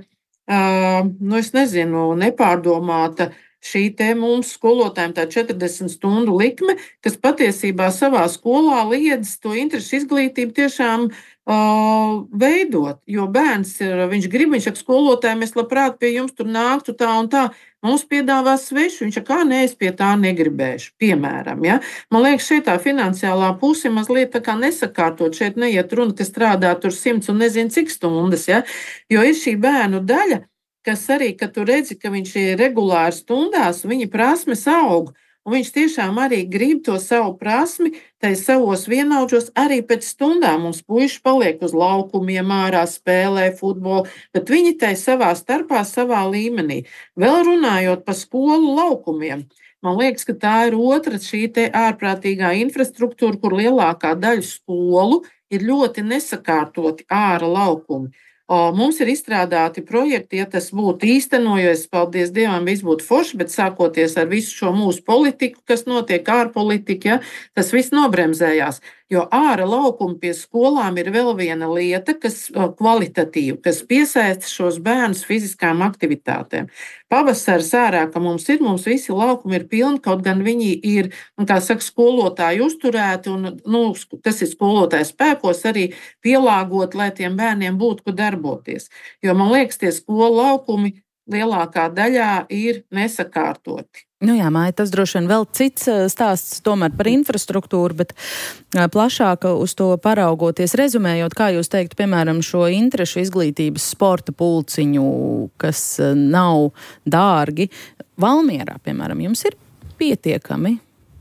uh, nu, es nezinu, nepārdomāta šī te mums skolotājiem tā četrdesmit stundu likme, kas patiesībā savā skolā liedz to interešu izglītību tiešām uh, veidot. Jo bērns ir, viņš grib, viņš saka, skolotājiem, es labprāt pie jums tur nāktu tā un tā, mums piedāvās svešu, viņš saka, kā ne, es pie tā negribēšu, piemēram. Ja? Man liekas, šeit tā finansiālā puse mazliet tā kā nesakārtot, šeit neiet runa, ka strādā tur simts un nezinu cik stundas, ja? Jo ir šī bērnu daļa, kas arī, kad tu redzi, ka viņš ir regulāri stundās, viņa prasmes aug, un viņš tiešām arī grib to savu prasmi, tai savos vienaudžos arī pēc stundām. Mums puiši paliek uz laukumiem, ārā spēlē futbolu, bet viņi tai savā starpā, savā līmenī. Vēl runājot par skolu laukumiem. man liekas, ka tā ir otra šī te ārprātīgā infrastruktūra, kur lielākā daļa skolu ir ļoti nesakārtoti āra laukumi. Mums ir izstrādāti projekti, ja tas būtu īstenojies, paldies Dievam, viss būtu forši, bet sākoties ar visu šo mūsu politiku, kas notiek ārpolitika, ja, tas viss nobremzējās. Jo āra laukumi pie skolām ir vēl viena lieta, kas kvalitatīva, kas piesaista šos bērnus fiziskām aktivitātēm. Pavasaris ārā, ka mums ir, mums visi laukumi ir pilni, kaut gan viņi ir, un kā saka, skolotāji uzturēti, un, nu, tas ir skolotāju spēkos arī pielāgot, lai tiem bērniem būtu, kur darboties. Jo, man liekas, tie skolu laukumi lielākā daļā ir nesakārtoti. Nu jā, Māja, tas droši vien vēl cits stāsts tomēr par infrastruktūru, bet plašāk uz to paraugoties, rezumējot, kā jūs teiktu, piemēram, šo interešu izglītības sporta pulciņu, kas nav dārgi, Valmierā, piemēram, jums ir pietiekami?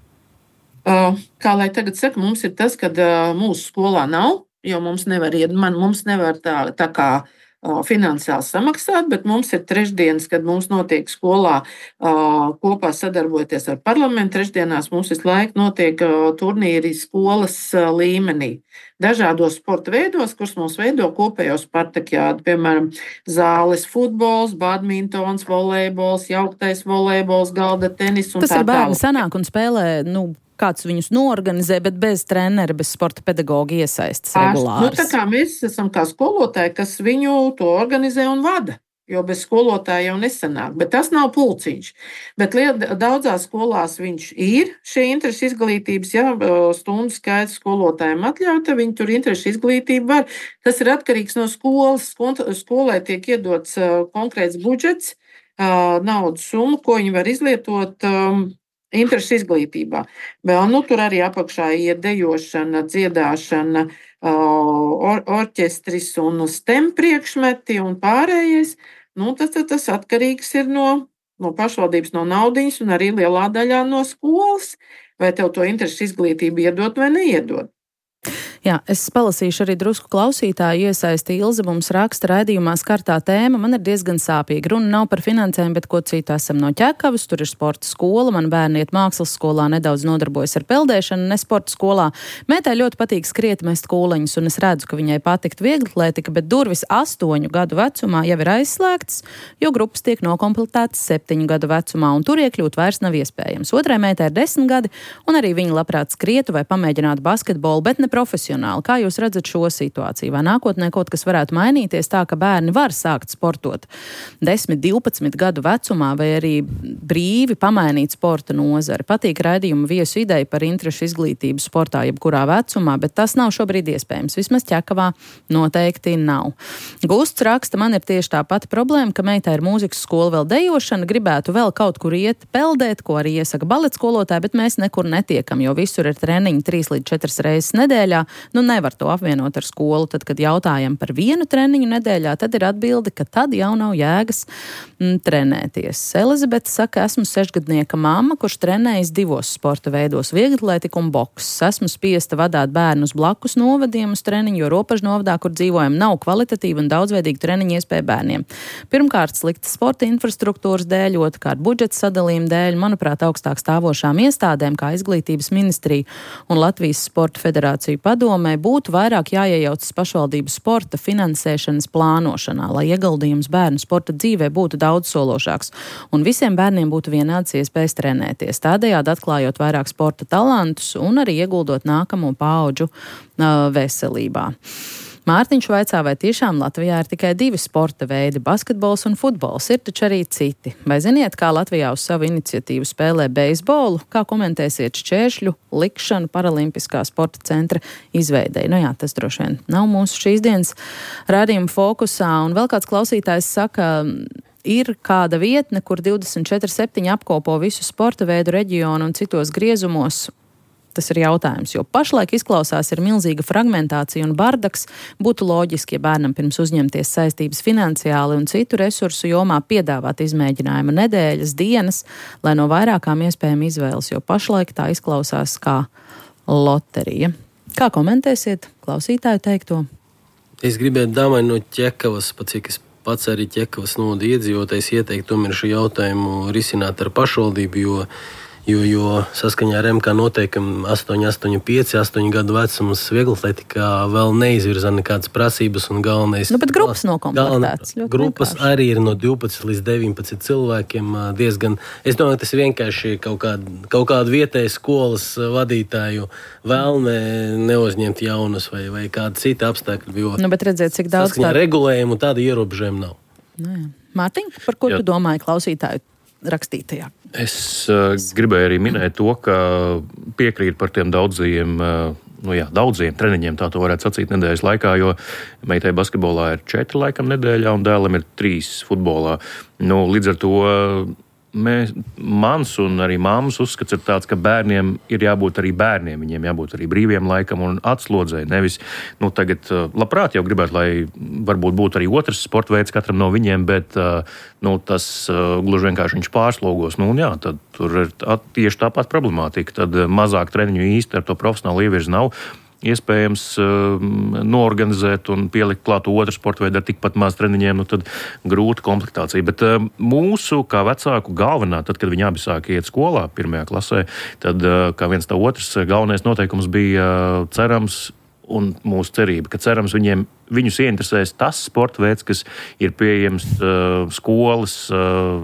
Kā lai tagad saka, mums ir tas, ka mūsu skolā nav, jo mums nevar iet, man, mums nevar tā, tā kā finansiāli samaksāt, bet mums ir trešdienas, kad mums notiek skolā kopā sadarbojoties ar parlamentu. Trešdienās mums visu laiku notiek turnīri skolas līmenī. Dažādos sporta veidos, kurus mums veido kopējo spartakiādu, piemēram, zāles futbols, badmintons, volejbols, jauktais volejbols, galda tenis un tas tā tālāk. Tas ir bērni sanāk un spēlē, nu, kāds viņus norganizē, bet bez trenera, bez sporta pedagoga iesaistas regulāras. Nu, tā kā mēs esam kā skolotāji, kas viņu to organizē un vada, jo bez skolotāja jau nesanāk. Bet tas nav pulciņš. Bet daudzās skolās viņš ir, šie interešu izglītības, ja stundu skaits skolotājiem atļauta, viņi tur interešu izglītību var. Tas ir atkarīgs no skolas. Skolai tiek iedots konkrēts budžets, naudas summa, ko viņi var izlietot interešu izglītībā. Vēl nu, tur arī apakšā ir dejošana, dziedāšana, or, orķestris un stem priekšmeti un pārējais. Nu, tas, tas atkarīgs ir no, no pašvaldības, no naudiņas un arī lielā daļā no skolas. Vai tev to interešu izglītību iedot vai neiedot? Jā, es palasīšu arī drusku klausītāju iesaisti. Ilze mums raksta raidījumā skartā tēma. Man ir diezgan sāpīga. Runa nav par finansēm, bet ko citu. Esam no Ķekavas, tur ir sporta skola. Man bērni iet mākslas skolā, nedaudz nodarbojas ar peldēšanu, ne sporta skolā. Mētai ļoti patīk skriet, mest kūleņus, un es redzu, ka viņai patikt vieglatlētika, bet durvis astoņu gadu vecumā jau ir aizslēgts, jo grupas tiek nokomplektētas septiņu gadu vecumā, un tur iekļūt vairs nav iespējams. Otrai mētai ir desmit gadi, un arī viņa labprāt skrietu vai pamēģinātu basketbolu, bet ne profesionāli. Kā jūs redzat šo situāciju? Vai nākotnē kaut kas varētu mainīties tā, ka bērni var sākt sportot desmit, divpadsmit gadu vecumā vai arī brīvi pamainīt sporta nozari? Patīk raidījuma viesu ideja par interešu izglītību sportā jebkurā vecumā, bet tas nav šobrīd iespējams. Vismaz Ķekavā noteikti nav. Gusts raksta, man ir tieši tā pati problēma, ka meitai ir mūzikas skola vēl dejošana, gribētu vēl kaut kur iet peldēt, ko arī iesaka baleta skolotāji, bet mēs nekur netiekam, jo visur ir treniņi trīs līdz četras reizes nedēļā. Nu, nevar to apvienot ar skolu. Tad, kad jautājam par vienu treniņu nedēļā, tad ir atbilde, ka tad jau nav jēgas m, trenēties. Elizabete saka, esmu sešgadnieka mamma, kurš trenējas divos sporta veidos - vieglatlētika un boks. Esmu spiesta vadāt bērnus blakus novadiem uz treniņu, jo robežu novadā, kur dzīvojam, nav kvalitatīva un daudzveidīga treniņa iespēja bērniem. Pirmkārt, slikta sporta infrastruktūras dēļ, otrkārt, budžeta sadalījuma dēļ, manuprāt, augstāk stāvošām iestādēm, kā Izglītības ministrija un Latvijas Sporta federācija padomē, būtu vairāk jāiejaucas pašvaldību sporta finansēšanas plānošanā, lai ieguldījums bērnu sporta dzīvē būtu daudz sološāks un visiem bērniem būtu vienādas iespējas trenēties. Tādējādi atklājot vairāk sporta talantus un arī ieguldot nākamo paudžu uh, veselībā. Mārtiņš vaicā, vai tiešām Latvijā ir tikai divi sporta veidi - basketbols un futbols, ir taču arī citi. Vai ziniet, kā Latvijā uz savu iniciatīvu spēlē beisbolu? Kā komentēsiet šķēršļu likšanu Paralimpiskā sporta centra izveidei? Nu jā, tas droši vien nav mūsu šīs dienas raidījuma fokusā. Un vēl kāds klausītājs saka, ir kāda vietne, kur divdesmit četri septiņi apkopo visu sporta veidu reģionu un citos griezumos. Tas ir jautājums, jo pašlaik izklausās ir milzīga fragmentācija un bardaks. Būtu loģiski, ja bērnam pirms uzņemties saistības finansiāli un citu resursu jomā piedāvāt izmēģinājuma nedēļas, dienas, lai no vairākām iespējām izvēles, jo pašlaik tā izklausās kā loterija. Kā komentēsiet klausītāju teikto? Es gribētu dāmai no Ķekavas, pat cik es pats arī Ķekavas novada iedzīvotājs, ieteikt tomēr šo jautājumu risināt ar pašvaldību, jo Jo, jo saskaņā ar M K noteikumu astoņi, astoņi, pieci, astoņi gadu vecums vieglaatletikā vēl neizvirza nekādas prasības un galvenais. Nu, bet grupas nokomplektētas. Grupas vienkārši. Arī ir no divpadsmit līdz deviņpadsmit cilvēkiem diezgan. Es domāju, tas ir vienkārši kaut kāda, kaut kāda vietēja skolas vadītāju vēlme neuzņemt jaunus vai, vai kāda cita apstākļa. Jo nu, bet redziet, cik daudz tādu regulējumu tāda ierobežojuma nav. Nu, Mārtiņ, par ko Jā. Tu domāji klausītāju rakstītajā? Es uh, gribēju arī minēt to, ka piekrīt par tiem daudziem, uh, nu jā, daudziem treniņiem, tā to varētu sacīt nedēļas laikā, jo meitai basketbolā ir četri laikam nedēļā un dēlam ir trīs futbolā. Nu, līdz ar to mēs, mans un arī mammas uzskats ir tāds, ka bērniem ir jābūt arī bērniem, viņiem jābūt arī brīviem laikam un atslodzēji. Nevis, nu tagad labprāt jau gribētu, lai varbūt būtu arī otrs sporta veids katram no viņiem, bet nu, tas gluži vienkārši viņš pārslogos. Nu, un jā, tad tur ir tieši tāpat problemātika. Tad mazāk treniņu īsti ar to profesionālu ievirzi nav iespējams uh, noorganizēt un pielikt klāt otru sporta veidu ar tikpat maz treniņiem, nu tad grūta komplektācija. Bet uh, mūsu, kā vecāku galvenā, tad, kad viņi abi sāk iet skolā pirmajā klasē, tad uh, kā viens tā otrs galvenais noteikums bija uh, cerams un mūsu cerība, ka cerams viņiem, viņus ieinteresēs tas sporta veids, kas ir pieejams uh, skolas uh,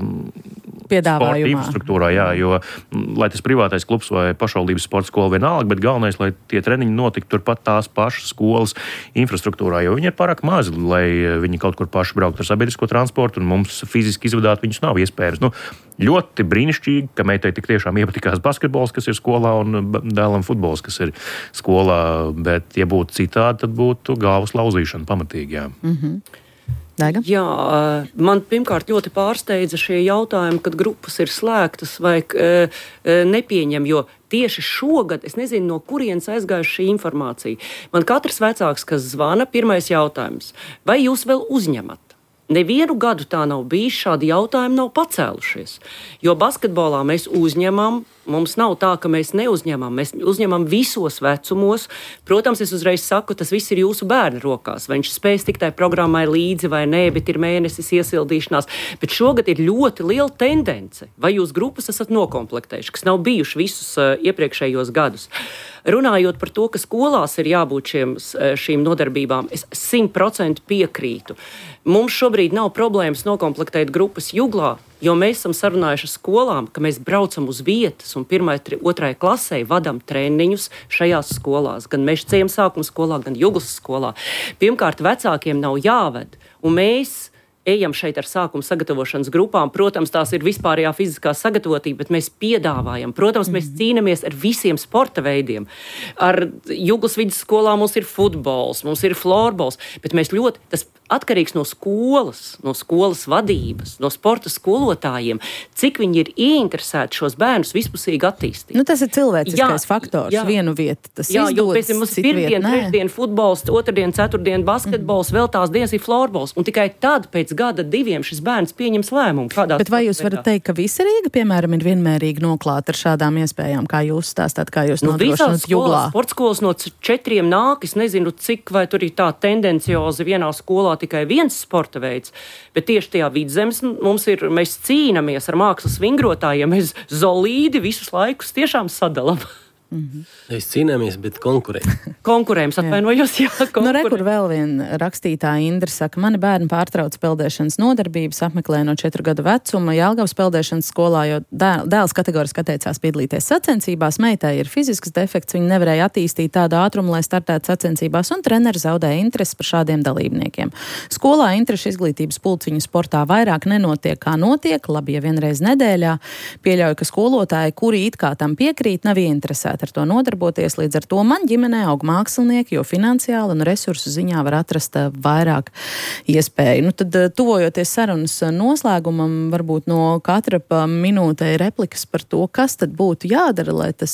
sporta infrastruktūrā, jā, jo lai tas privātais klubs vai pašvaldības sporta skola vienalga, bet galvenais, lai tie treniņi notiktu turpat tās pašas skolas infrastruktūrā, jo viņi ir pārāk mazi, lai viņi kaut kur paši brauktu ar sabiedrisko transportu un mums fiziski izvadāt viņus nav iespējams. Nu, ļoti brīnišķīgi, ka meitai tik tiešām iepatikās basketbols, kas ir skolā, un dēlam futbols, kas ir skolā, bet ja būtu citādi, tad būtu galvas lauzīšana pamatīgi, jā. Mm-hmm. Daiga? Jā, man pirmkārt ļoti pārsteidza šie jautājumi, kad grupas ir slēgtas vai e, nepieņem, jo tieši šogad, es nezinu, no kurienes aizgājuši šī informācija. Man katrs vecāks, kas zvana, pirmais jautājums, vai jūs vēl uzņemat? Nevienu gadu tā nav bijis, šādi jautājumi nav pacēlušies. Jo basketbolā mēs uzņemam, mums nav tā, ka mēs neuzņemam, mēs uzņemam visos vecumos. Protams, es uzreiz saku, tas viss ir jūsu bērna rokās. Vai viņš spēs tikt tai programmai līdzi vai nē, bet ir mēnesis iesildīšanās. Bet šogad ir ļoti liela tendence, vai jūs grupas esat nokomplektējuši, kas nav bijuši visus uh, iepriekšējos gadus. Runājot par to, ka skolās ir jābūt šiem, šīm nodarbībām, es simt procenti piekrītu. Mums šobrīd nav problēmas nokomplektēt grupas Juglā, jo mēs esam sarunājuši ar skolām, ka mēs braucam uz vietas un pirmai, otrai klasē vadam treniņus šajās skolās, gan Meža ciema sākuma skolā, gan Juglas skolā. Pirmkārt, vecākiem nav jāved, un mēs ejam šeit ar sākuma sagatavošanas grupām. Protams, tās ir vispārējā fiziskā sagatavotība, bet mēs piedāvājam. Protams, mēs cīnāmies ar visiem sporta veidiem. Ar Juglas vidusskolā mums ir futbols, mums ir florbols, bet mēs ļoti, tas atkarīgs no skolas, no skolas vadības, no sporta skolotājiem, cik viņi ir ieinteresēti šos bērnus vispusīgi attīstīt. Nu, tas ir cilvēciskais jā, faktors, jā. Vienu vietu. Tas jā, jo izdodas, pēc mums ir pirmdien, trešdien futbols, otrdien, ceturtdien basketbols, mm. vēl tās dienas ir florbols, un tikai tad pēc gada diviem šis bērns pieņems lēmumu. Bet vai jūs varat teikt, ka visa Rīga, piemēram, ir vienmērīgi noklāta ar šādām iespējām, kā jūs stāstāt, kā jūs nu, nodrošināt Juglā? Sports skolas no četriem nāk, es nezinu, cik vai tur ir tā tendenciozi vienā skolā tikai viens sporta veids, bet tieši tajā Vidzemes mums ir, mēs cīnamies ar mākslas vingrotājiem, mēs zolīdi visus laikus tiešām sadalām. Mm-hmm. Mēs cīnāmies, bet konkurējam. Konkurējums, atvainojos, jā, konkurējam. Nu, re, kur vēl viena rakstītāja Indra saka, mani bērni pārtrauc peldēšanas nodarbības, apmeklē no četru gadu vecuma Jelgavas peldēšanas skolā, jo dēl, dēls kategoriski atteicās piedalīties sacensībās, meitai ir fizisks defekts, viņa nevarēja attīstīt tādu ātrumu, lai startētu sacensībās, un treneri zaudēja interesi par šādiem dalībniekiem. Skolā interešu izglītības pulciņu sportā vairāk nenotiek, kā notiek, labi, ja vienreiz nedēļā. Pieļauju, ka skolotāji, kuri it kā tam piekrīt, nav ieinteresēti ar to nodarboties, līdz ar to man ģimenē aug mākslinieki, jo finansiāli un resursu ziņā var atrast vairāk iespēju. Nu, tad, tuvojoties sarunas noslēgumam, varbūt no katra pa minūtei replikas par to, kas tad būtu jādara, lai tas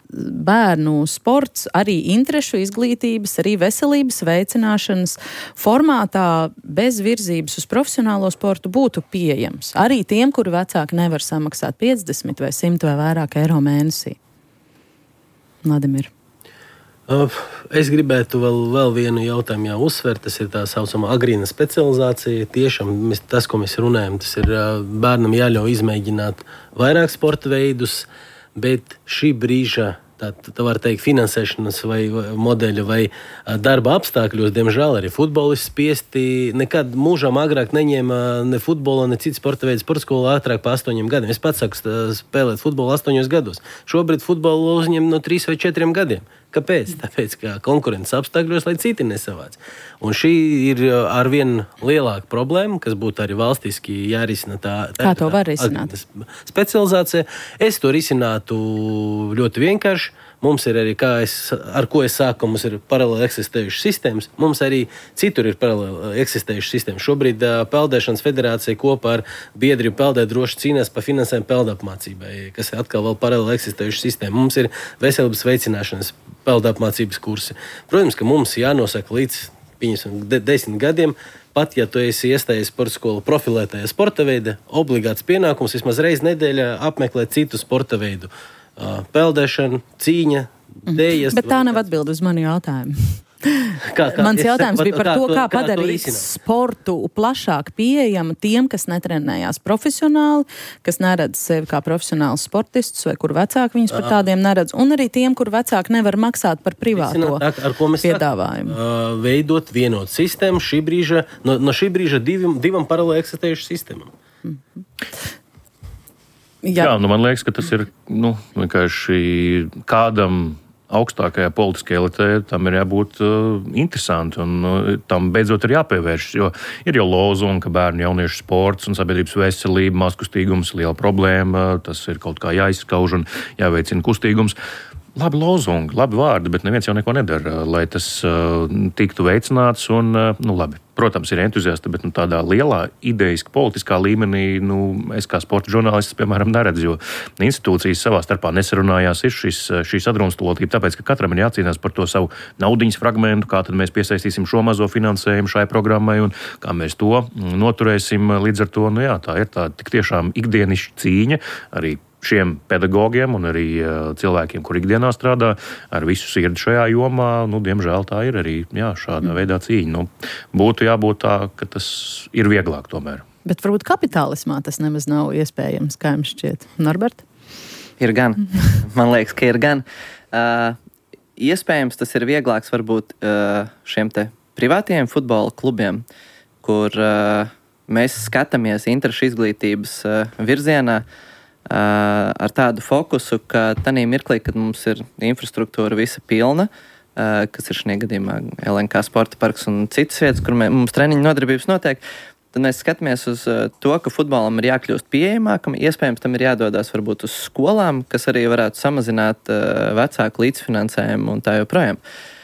bērnu sports, arī interešu izglītības, arī veselības veicināšanas formātā bez virzības uz profesionālo sportu būtu pieejams. Arī tiem, kuri vecāki nevar samaksāt piecdesmit vai simt vai vairāk eiro mēnesī. Vladimir. Es gribētu vēl, vēl vienu jautājumu jau uzsvērt. Tas ir tā saucamā agrīna specializācija. Tiešām mēs, tas, ko mēs runājam, tas ir bērnam jāļauj izmēģināt vairāk sporta veidus. bet šī brīža tā, tā var teikt, finansēšanas vai modeļa vai darba apstākļos, diemžēl arī futbolisti spiesti nekad mūžām agrāk neņēma ne futbola, ne citu sporta veidu sporta skolu ātrāk pa astoņiem gadiem. Es pats saku spēlēt futbolu astoņos gados. Šobrīd futbolu uzņem no trīs vai četriem gadiem. Kāpēc? Tāpēc, ka konkurences apstākļos, lai citi nesavāc. Un šī ir arvien lielāka problēma, kas būtu arī valstiski jārisina tā. tā Kā to var risināt? Specializācija. Es to risinātu ļoti vienkārši. Mums ir arī, kā es, ar ko es sāku, mums ir paralēli eksistējušas sistēmas. Mums arī citur ir paralēli eksistējušas sistēmas. Šobrīd uh, Peldēšanas federācija kopā ar biedrību Peldēt droši cīnās par finansējumu peldapmācībai, kas ir atkal vēl paralēli eksistējušas sistēmas. Mums ir veselības veicināšanas peldapmācības kursi. Protams, ka mums jānosaka līdz de, desmit gadiem, pat ja tu esi iestājies sporta skolu profilētajā sporta veida, obligāts pienākums vismaz reizi nedēļā apmeklēt citu sporta veidu. Peldēšana, cīņa, dējas. Bet tā nav atbilde uz manu jautājumu. Kā, kā, Mans jautājums bija par kā, to, kā, kā kā padarīt sportu plašāk pieejamu tiem, kas netrenējās profesionāli, kas neredz sevi kā profesionāls sportistus, vai kur vecāki viņus par tādiem neredz, un arī tiem, kur vecāki nevar maksāt par privāto tā, ar ko mēs piedāvājumu. Uh, veidot vienotu sistēmu šī brīža, no, no šī brīža divam, divam paralēli eksistējušas sistēmām. Mm-hmm. Jā. Jā, nu man liekas, ka tas ir nu, vienkārši kādam augstākajā politiskajā elitē, tam ir jābūt uh, interesanti un uh, tam beidzot ir jāpievēršas, jo ir jau lozunga, ka bērnu jauniešu sports un sabiedrības veselība, mazkustīgums ir liela problēma, tas ir kaut kā jāizskauž un jāveicina kustīgums. Labi lozungi, labi vārdi, bet neviens jau neko nedara, lai tas uh, tiktu veicināts un, uh, nu labi, protams, ir entuziasti, bet nu, tādā lielā idejiski politiskā līmenī, nu, es kā sporta žurnālists, piemēram, neredzu, jo institūcijas savā starpā nesarunājās, ir šis, šī sadrumstalotība, tāpēc, ka katram ir jācīnās par to savu naudiņas fragmentu, kā tad mēs piesaistīsim šo mazo finansējumu šai programmai un kā mēs to noturēsim līdz ar to, nu jā, tā ir tā tik tiešām ikdienišķa cīņa, arī šiem pedagogiem un arī cilvēkiem, kur ikdienā strādā ar visu sirdi šajā jomā, nu, diemžēl tā ir arī jā, šādā mm. veidā cīņa. Nu, būtu jābūt tā, ka tas ir vieglāk tomēr. Bet varbūt kapitālismā tas nemaz nav iespējams, kā jums šķiet. Norbert? Ir gan. Man liekas, ka ir gan. Uh, iespējams, tas ir vieglāks varbūt uh, šiem te privātajiem futbola klubiem, kur uh, mēs skatāmies interešu izglītības uh, virzienā, Uh, ar tādu fokusu, ka tanī mirklī, kad mums ir infrastruktūra visa pilna, uh, kas ir šajā gadījumā L N K sporta parks un citas vietas, kur mē, mums treniņu nodarbības notiek, tad mēs skatāmies uz uh, to, ka futbolam ir jākļūst pieejamākam, iespējams tam ir jādodās varbūt uz skolām, kas arī varētu samazināt uh, vecāku līdzfinansējumu un tā joprojām.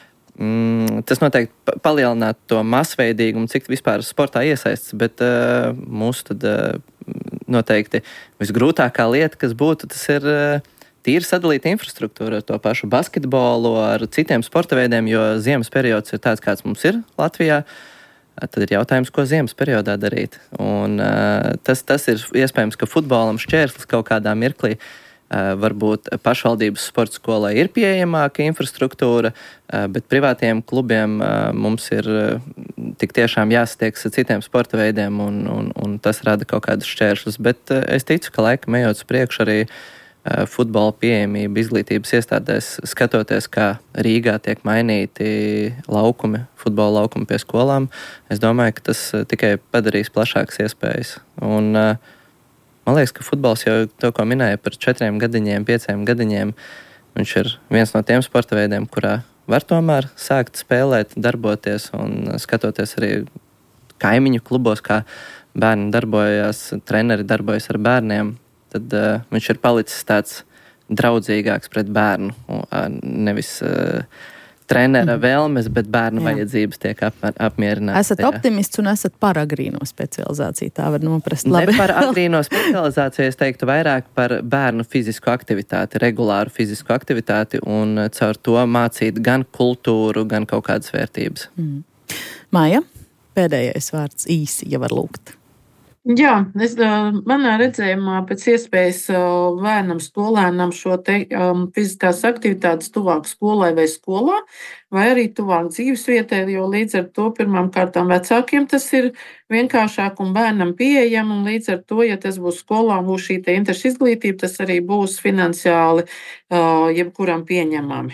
Mm, tas noteikti palielinātu to masveidīgumu, cik vispār sportā iesaistas, bet uh, mūsu tad uh, noteikti visgrūtākā lieta, kas būtu, tas ir uh, tīri sadalīta infrastruktūra ar to pašu basketbolu, ar citiem sporta veidiem, jo ziemas periods ir tāds, kāds mums ir Latvijā. Tad ir jautājums, ko ziemas periodā darīt. Un, uh, tas, tas ir iespējams, ka futbolam šķērslis kaut kādā mirklī. Uh, varbūt pašvaldības sporta skolai ir pieejamāka infrastruktūra, uh, bet privātiem klubiem uh, mums ir uh, tik tiešām jāsatieks ar citiem sporta veidiem, un, un, un tas rada kaut kādus šķēršļus. Bet uh, es ticu, ka laikam ejot uz priekšu arī uh, futbola pieejamība izglītības iestādēs, skatoties, kā Rīgā tiek mainīti laukumi, futbola laukumi pie skolām, es domāju, ka tas uh, tikai padarīs plašākas iespējas. Un, uh, Man liekas, ka futbols jau to, ko minēja par četriem gadiņiem, pieciem gadiņiem, viņš ir viens no tiem sporta veidiem, kurā var tomēr sākt spēlēt, darboties un skatoties arī kaimiņu klubos, kā bērni darbojas, treneri darbojas ar bērniem, tad uh, viņš ir palicis tāds draudzīgāks pret bērnu, uh, nevis uh, trenera vēlmes, bet bērnu Jā. Vajadzības tiek apmier, apmierinātas. Esat optimists un esat par agrīno specializāciju, tā var noprast labi. Ne par agrīno specializāciju, es teiktu vairāk par bērnu fizisku aktivitāti, regulāru fizisku aktivitāti un caur to mācīt gan kultūru, gan kaut kādas vērtības. Mm. Māja, pēdējais vārds īsi, ja var lūgt. Jā, es, manā redzējumā pēc iespējas bērnam, skolēnam šo te um, fiziskās aktivitātes tuvāk skolai vai skolā, vai arī tuvāk dzīvesvietai, jo līdz ar to pirmām kārtām vecākiem tas ir vienkāršāk un bērnam pieejam, un līdz ar to, ja tas būs skolā un būs šī te interešu izglītība, tas arī būs finansiāli uh, jebkuram pieņemami.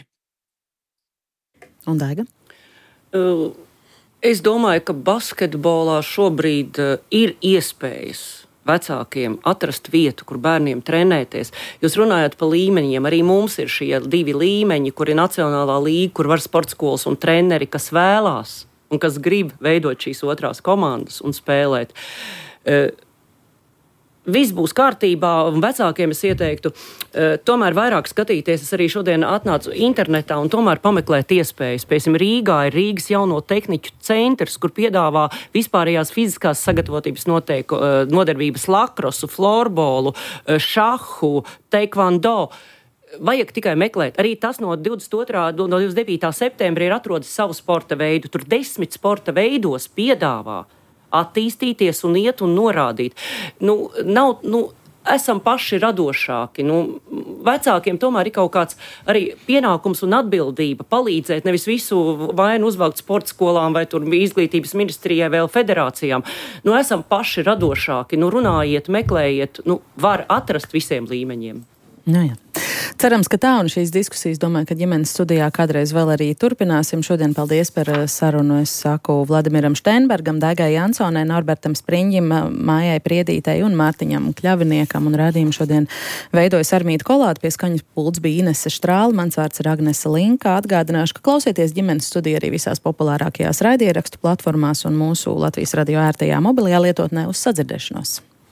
Un Daiga? Uh. Es domāju, ka basketbolā šobrīd uh, ir iespējas vecākiem atrast vietu, kur bērniem trenēties. Jūs runājat par līmeņiem, arī mums ir šie divi līmeņi, kur ir Nacionālā līga, kur var sportskolas un treneri, kas vēlās un kas grib veidot šīs otrās komandas un spēlēt. Uh, Viss būs kārtībā, un vecākiem es ieteiktu uh, tomēr vairāk skatīties. Es arī šodien atnācu internetā un tomēr pameklēt iespējas. Piemēram, Rīgā ir Rīgas jauno tehniķu centrs, kur piedāvā vispārējās fiziskās sagatavotības noteiku, uh, nodarbības lakrosu, florbolu, uh, šahu, teikvando. Vajag tikai meklēt. Arī tas no divdesmit otrā no divdesmit devītā septembra ir atrodis savu sporta veidu. Tur desmit sporta veidos piedāvā attīstīties un iet un norādīt. Nu, nav, nu, esam paši radošāki. Nu, vecākiem tomēr ir kaut kāds arī pienākums un atbildība palīdzēt, nevis visu vainu uzvākt sporta skolām vai tur izglītības ministrijai vēl federācijām. Nu, esam paši radošāki. Nu, runājiet, meklējiet. Nu, var atrast visiem līmeņiem. Nu, jā. Cerams, ka tā un šīs diskusijas, domāju, ka ģimenes studijā kādreiz vēl arī turpināsim. Šodien paldies par sarunu. Es saku Vladimiram Šteinbergam, Daigai Jansonai, Norbertam Spriņģim, Mājai Priedītei un Mārtiņam Kļaviniekam. Un rādījumu šodien veidoja Sarmīta Kolāte, pie skaņas pults bija Inese Štrāle, mans vārds ir Agnese Linka. Atgādināšu, ka klausieties ģimenes studiju arī visās populārākajās raidierakstu platformās un mūsu Latvijas radio ērtajā mobilajā lietotnē uz sadzirdēšanos.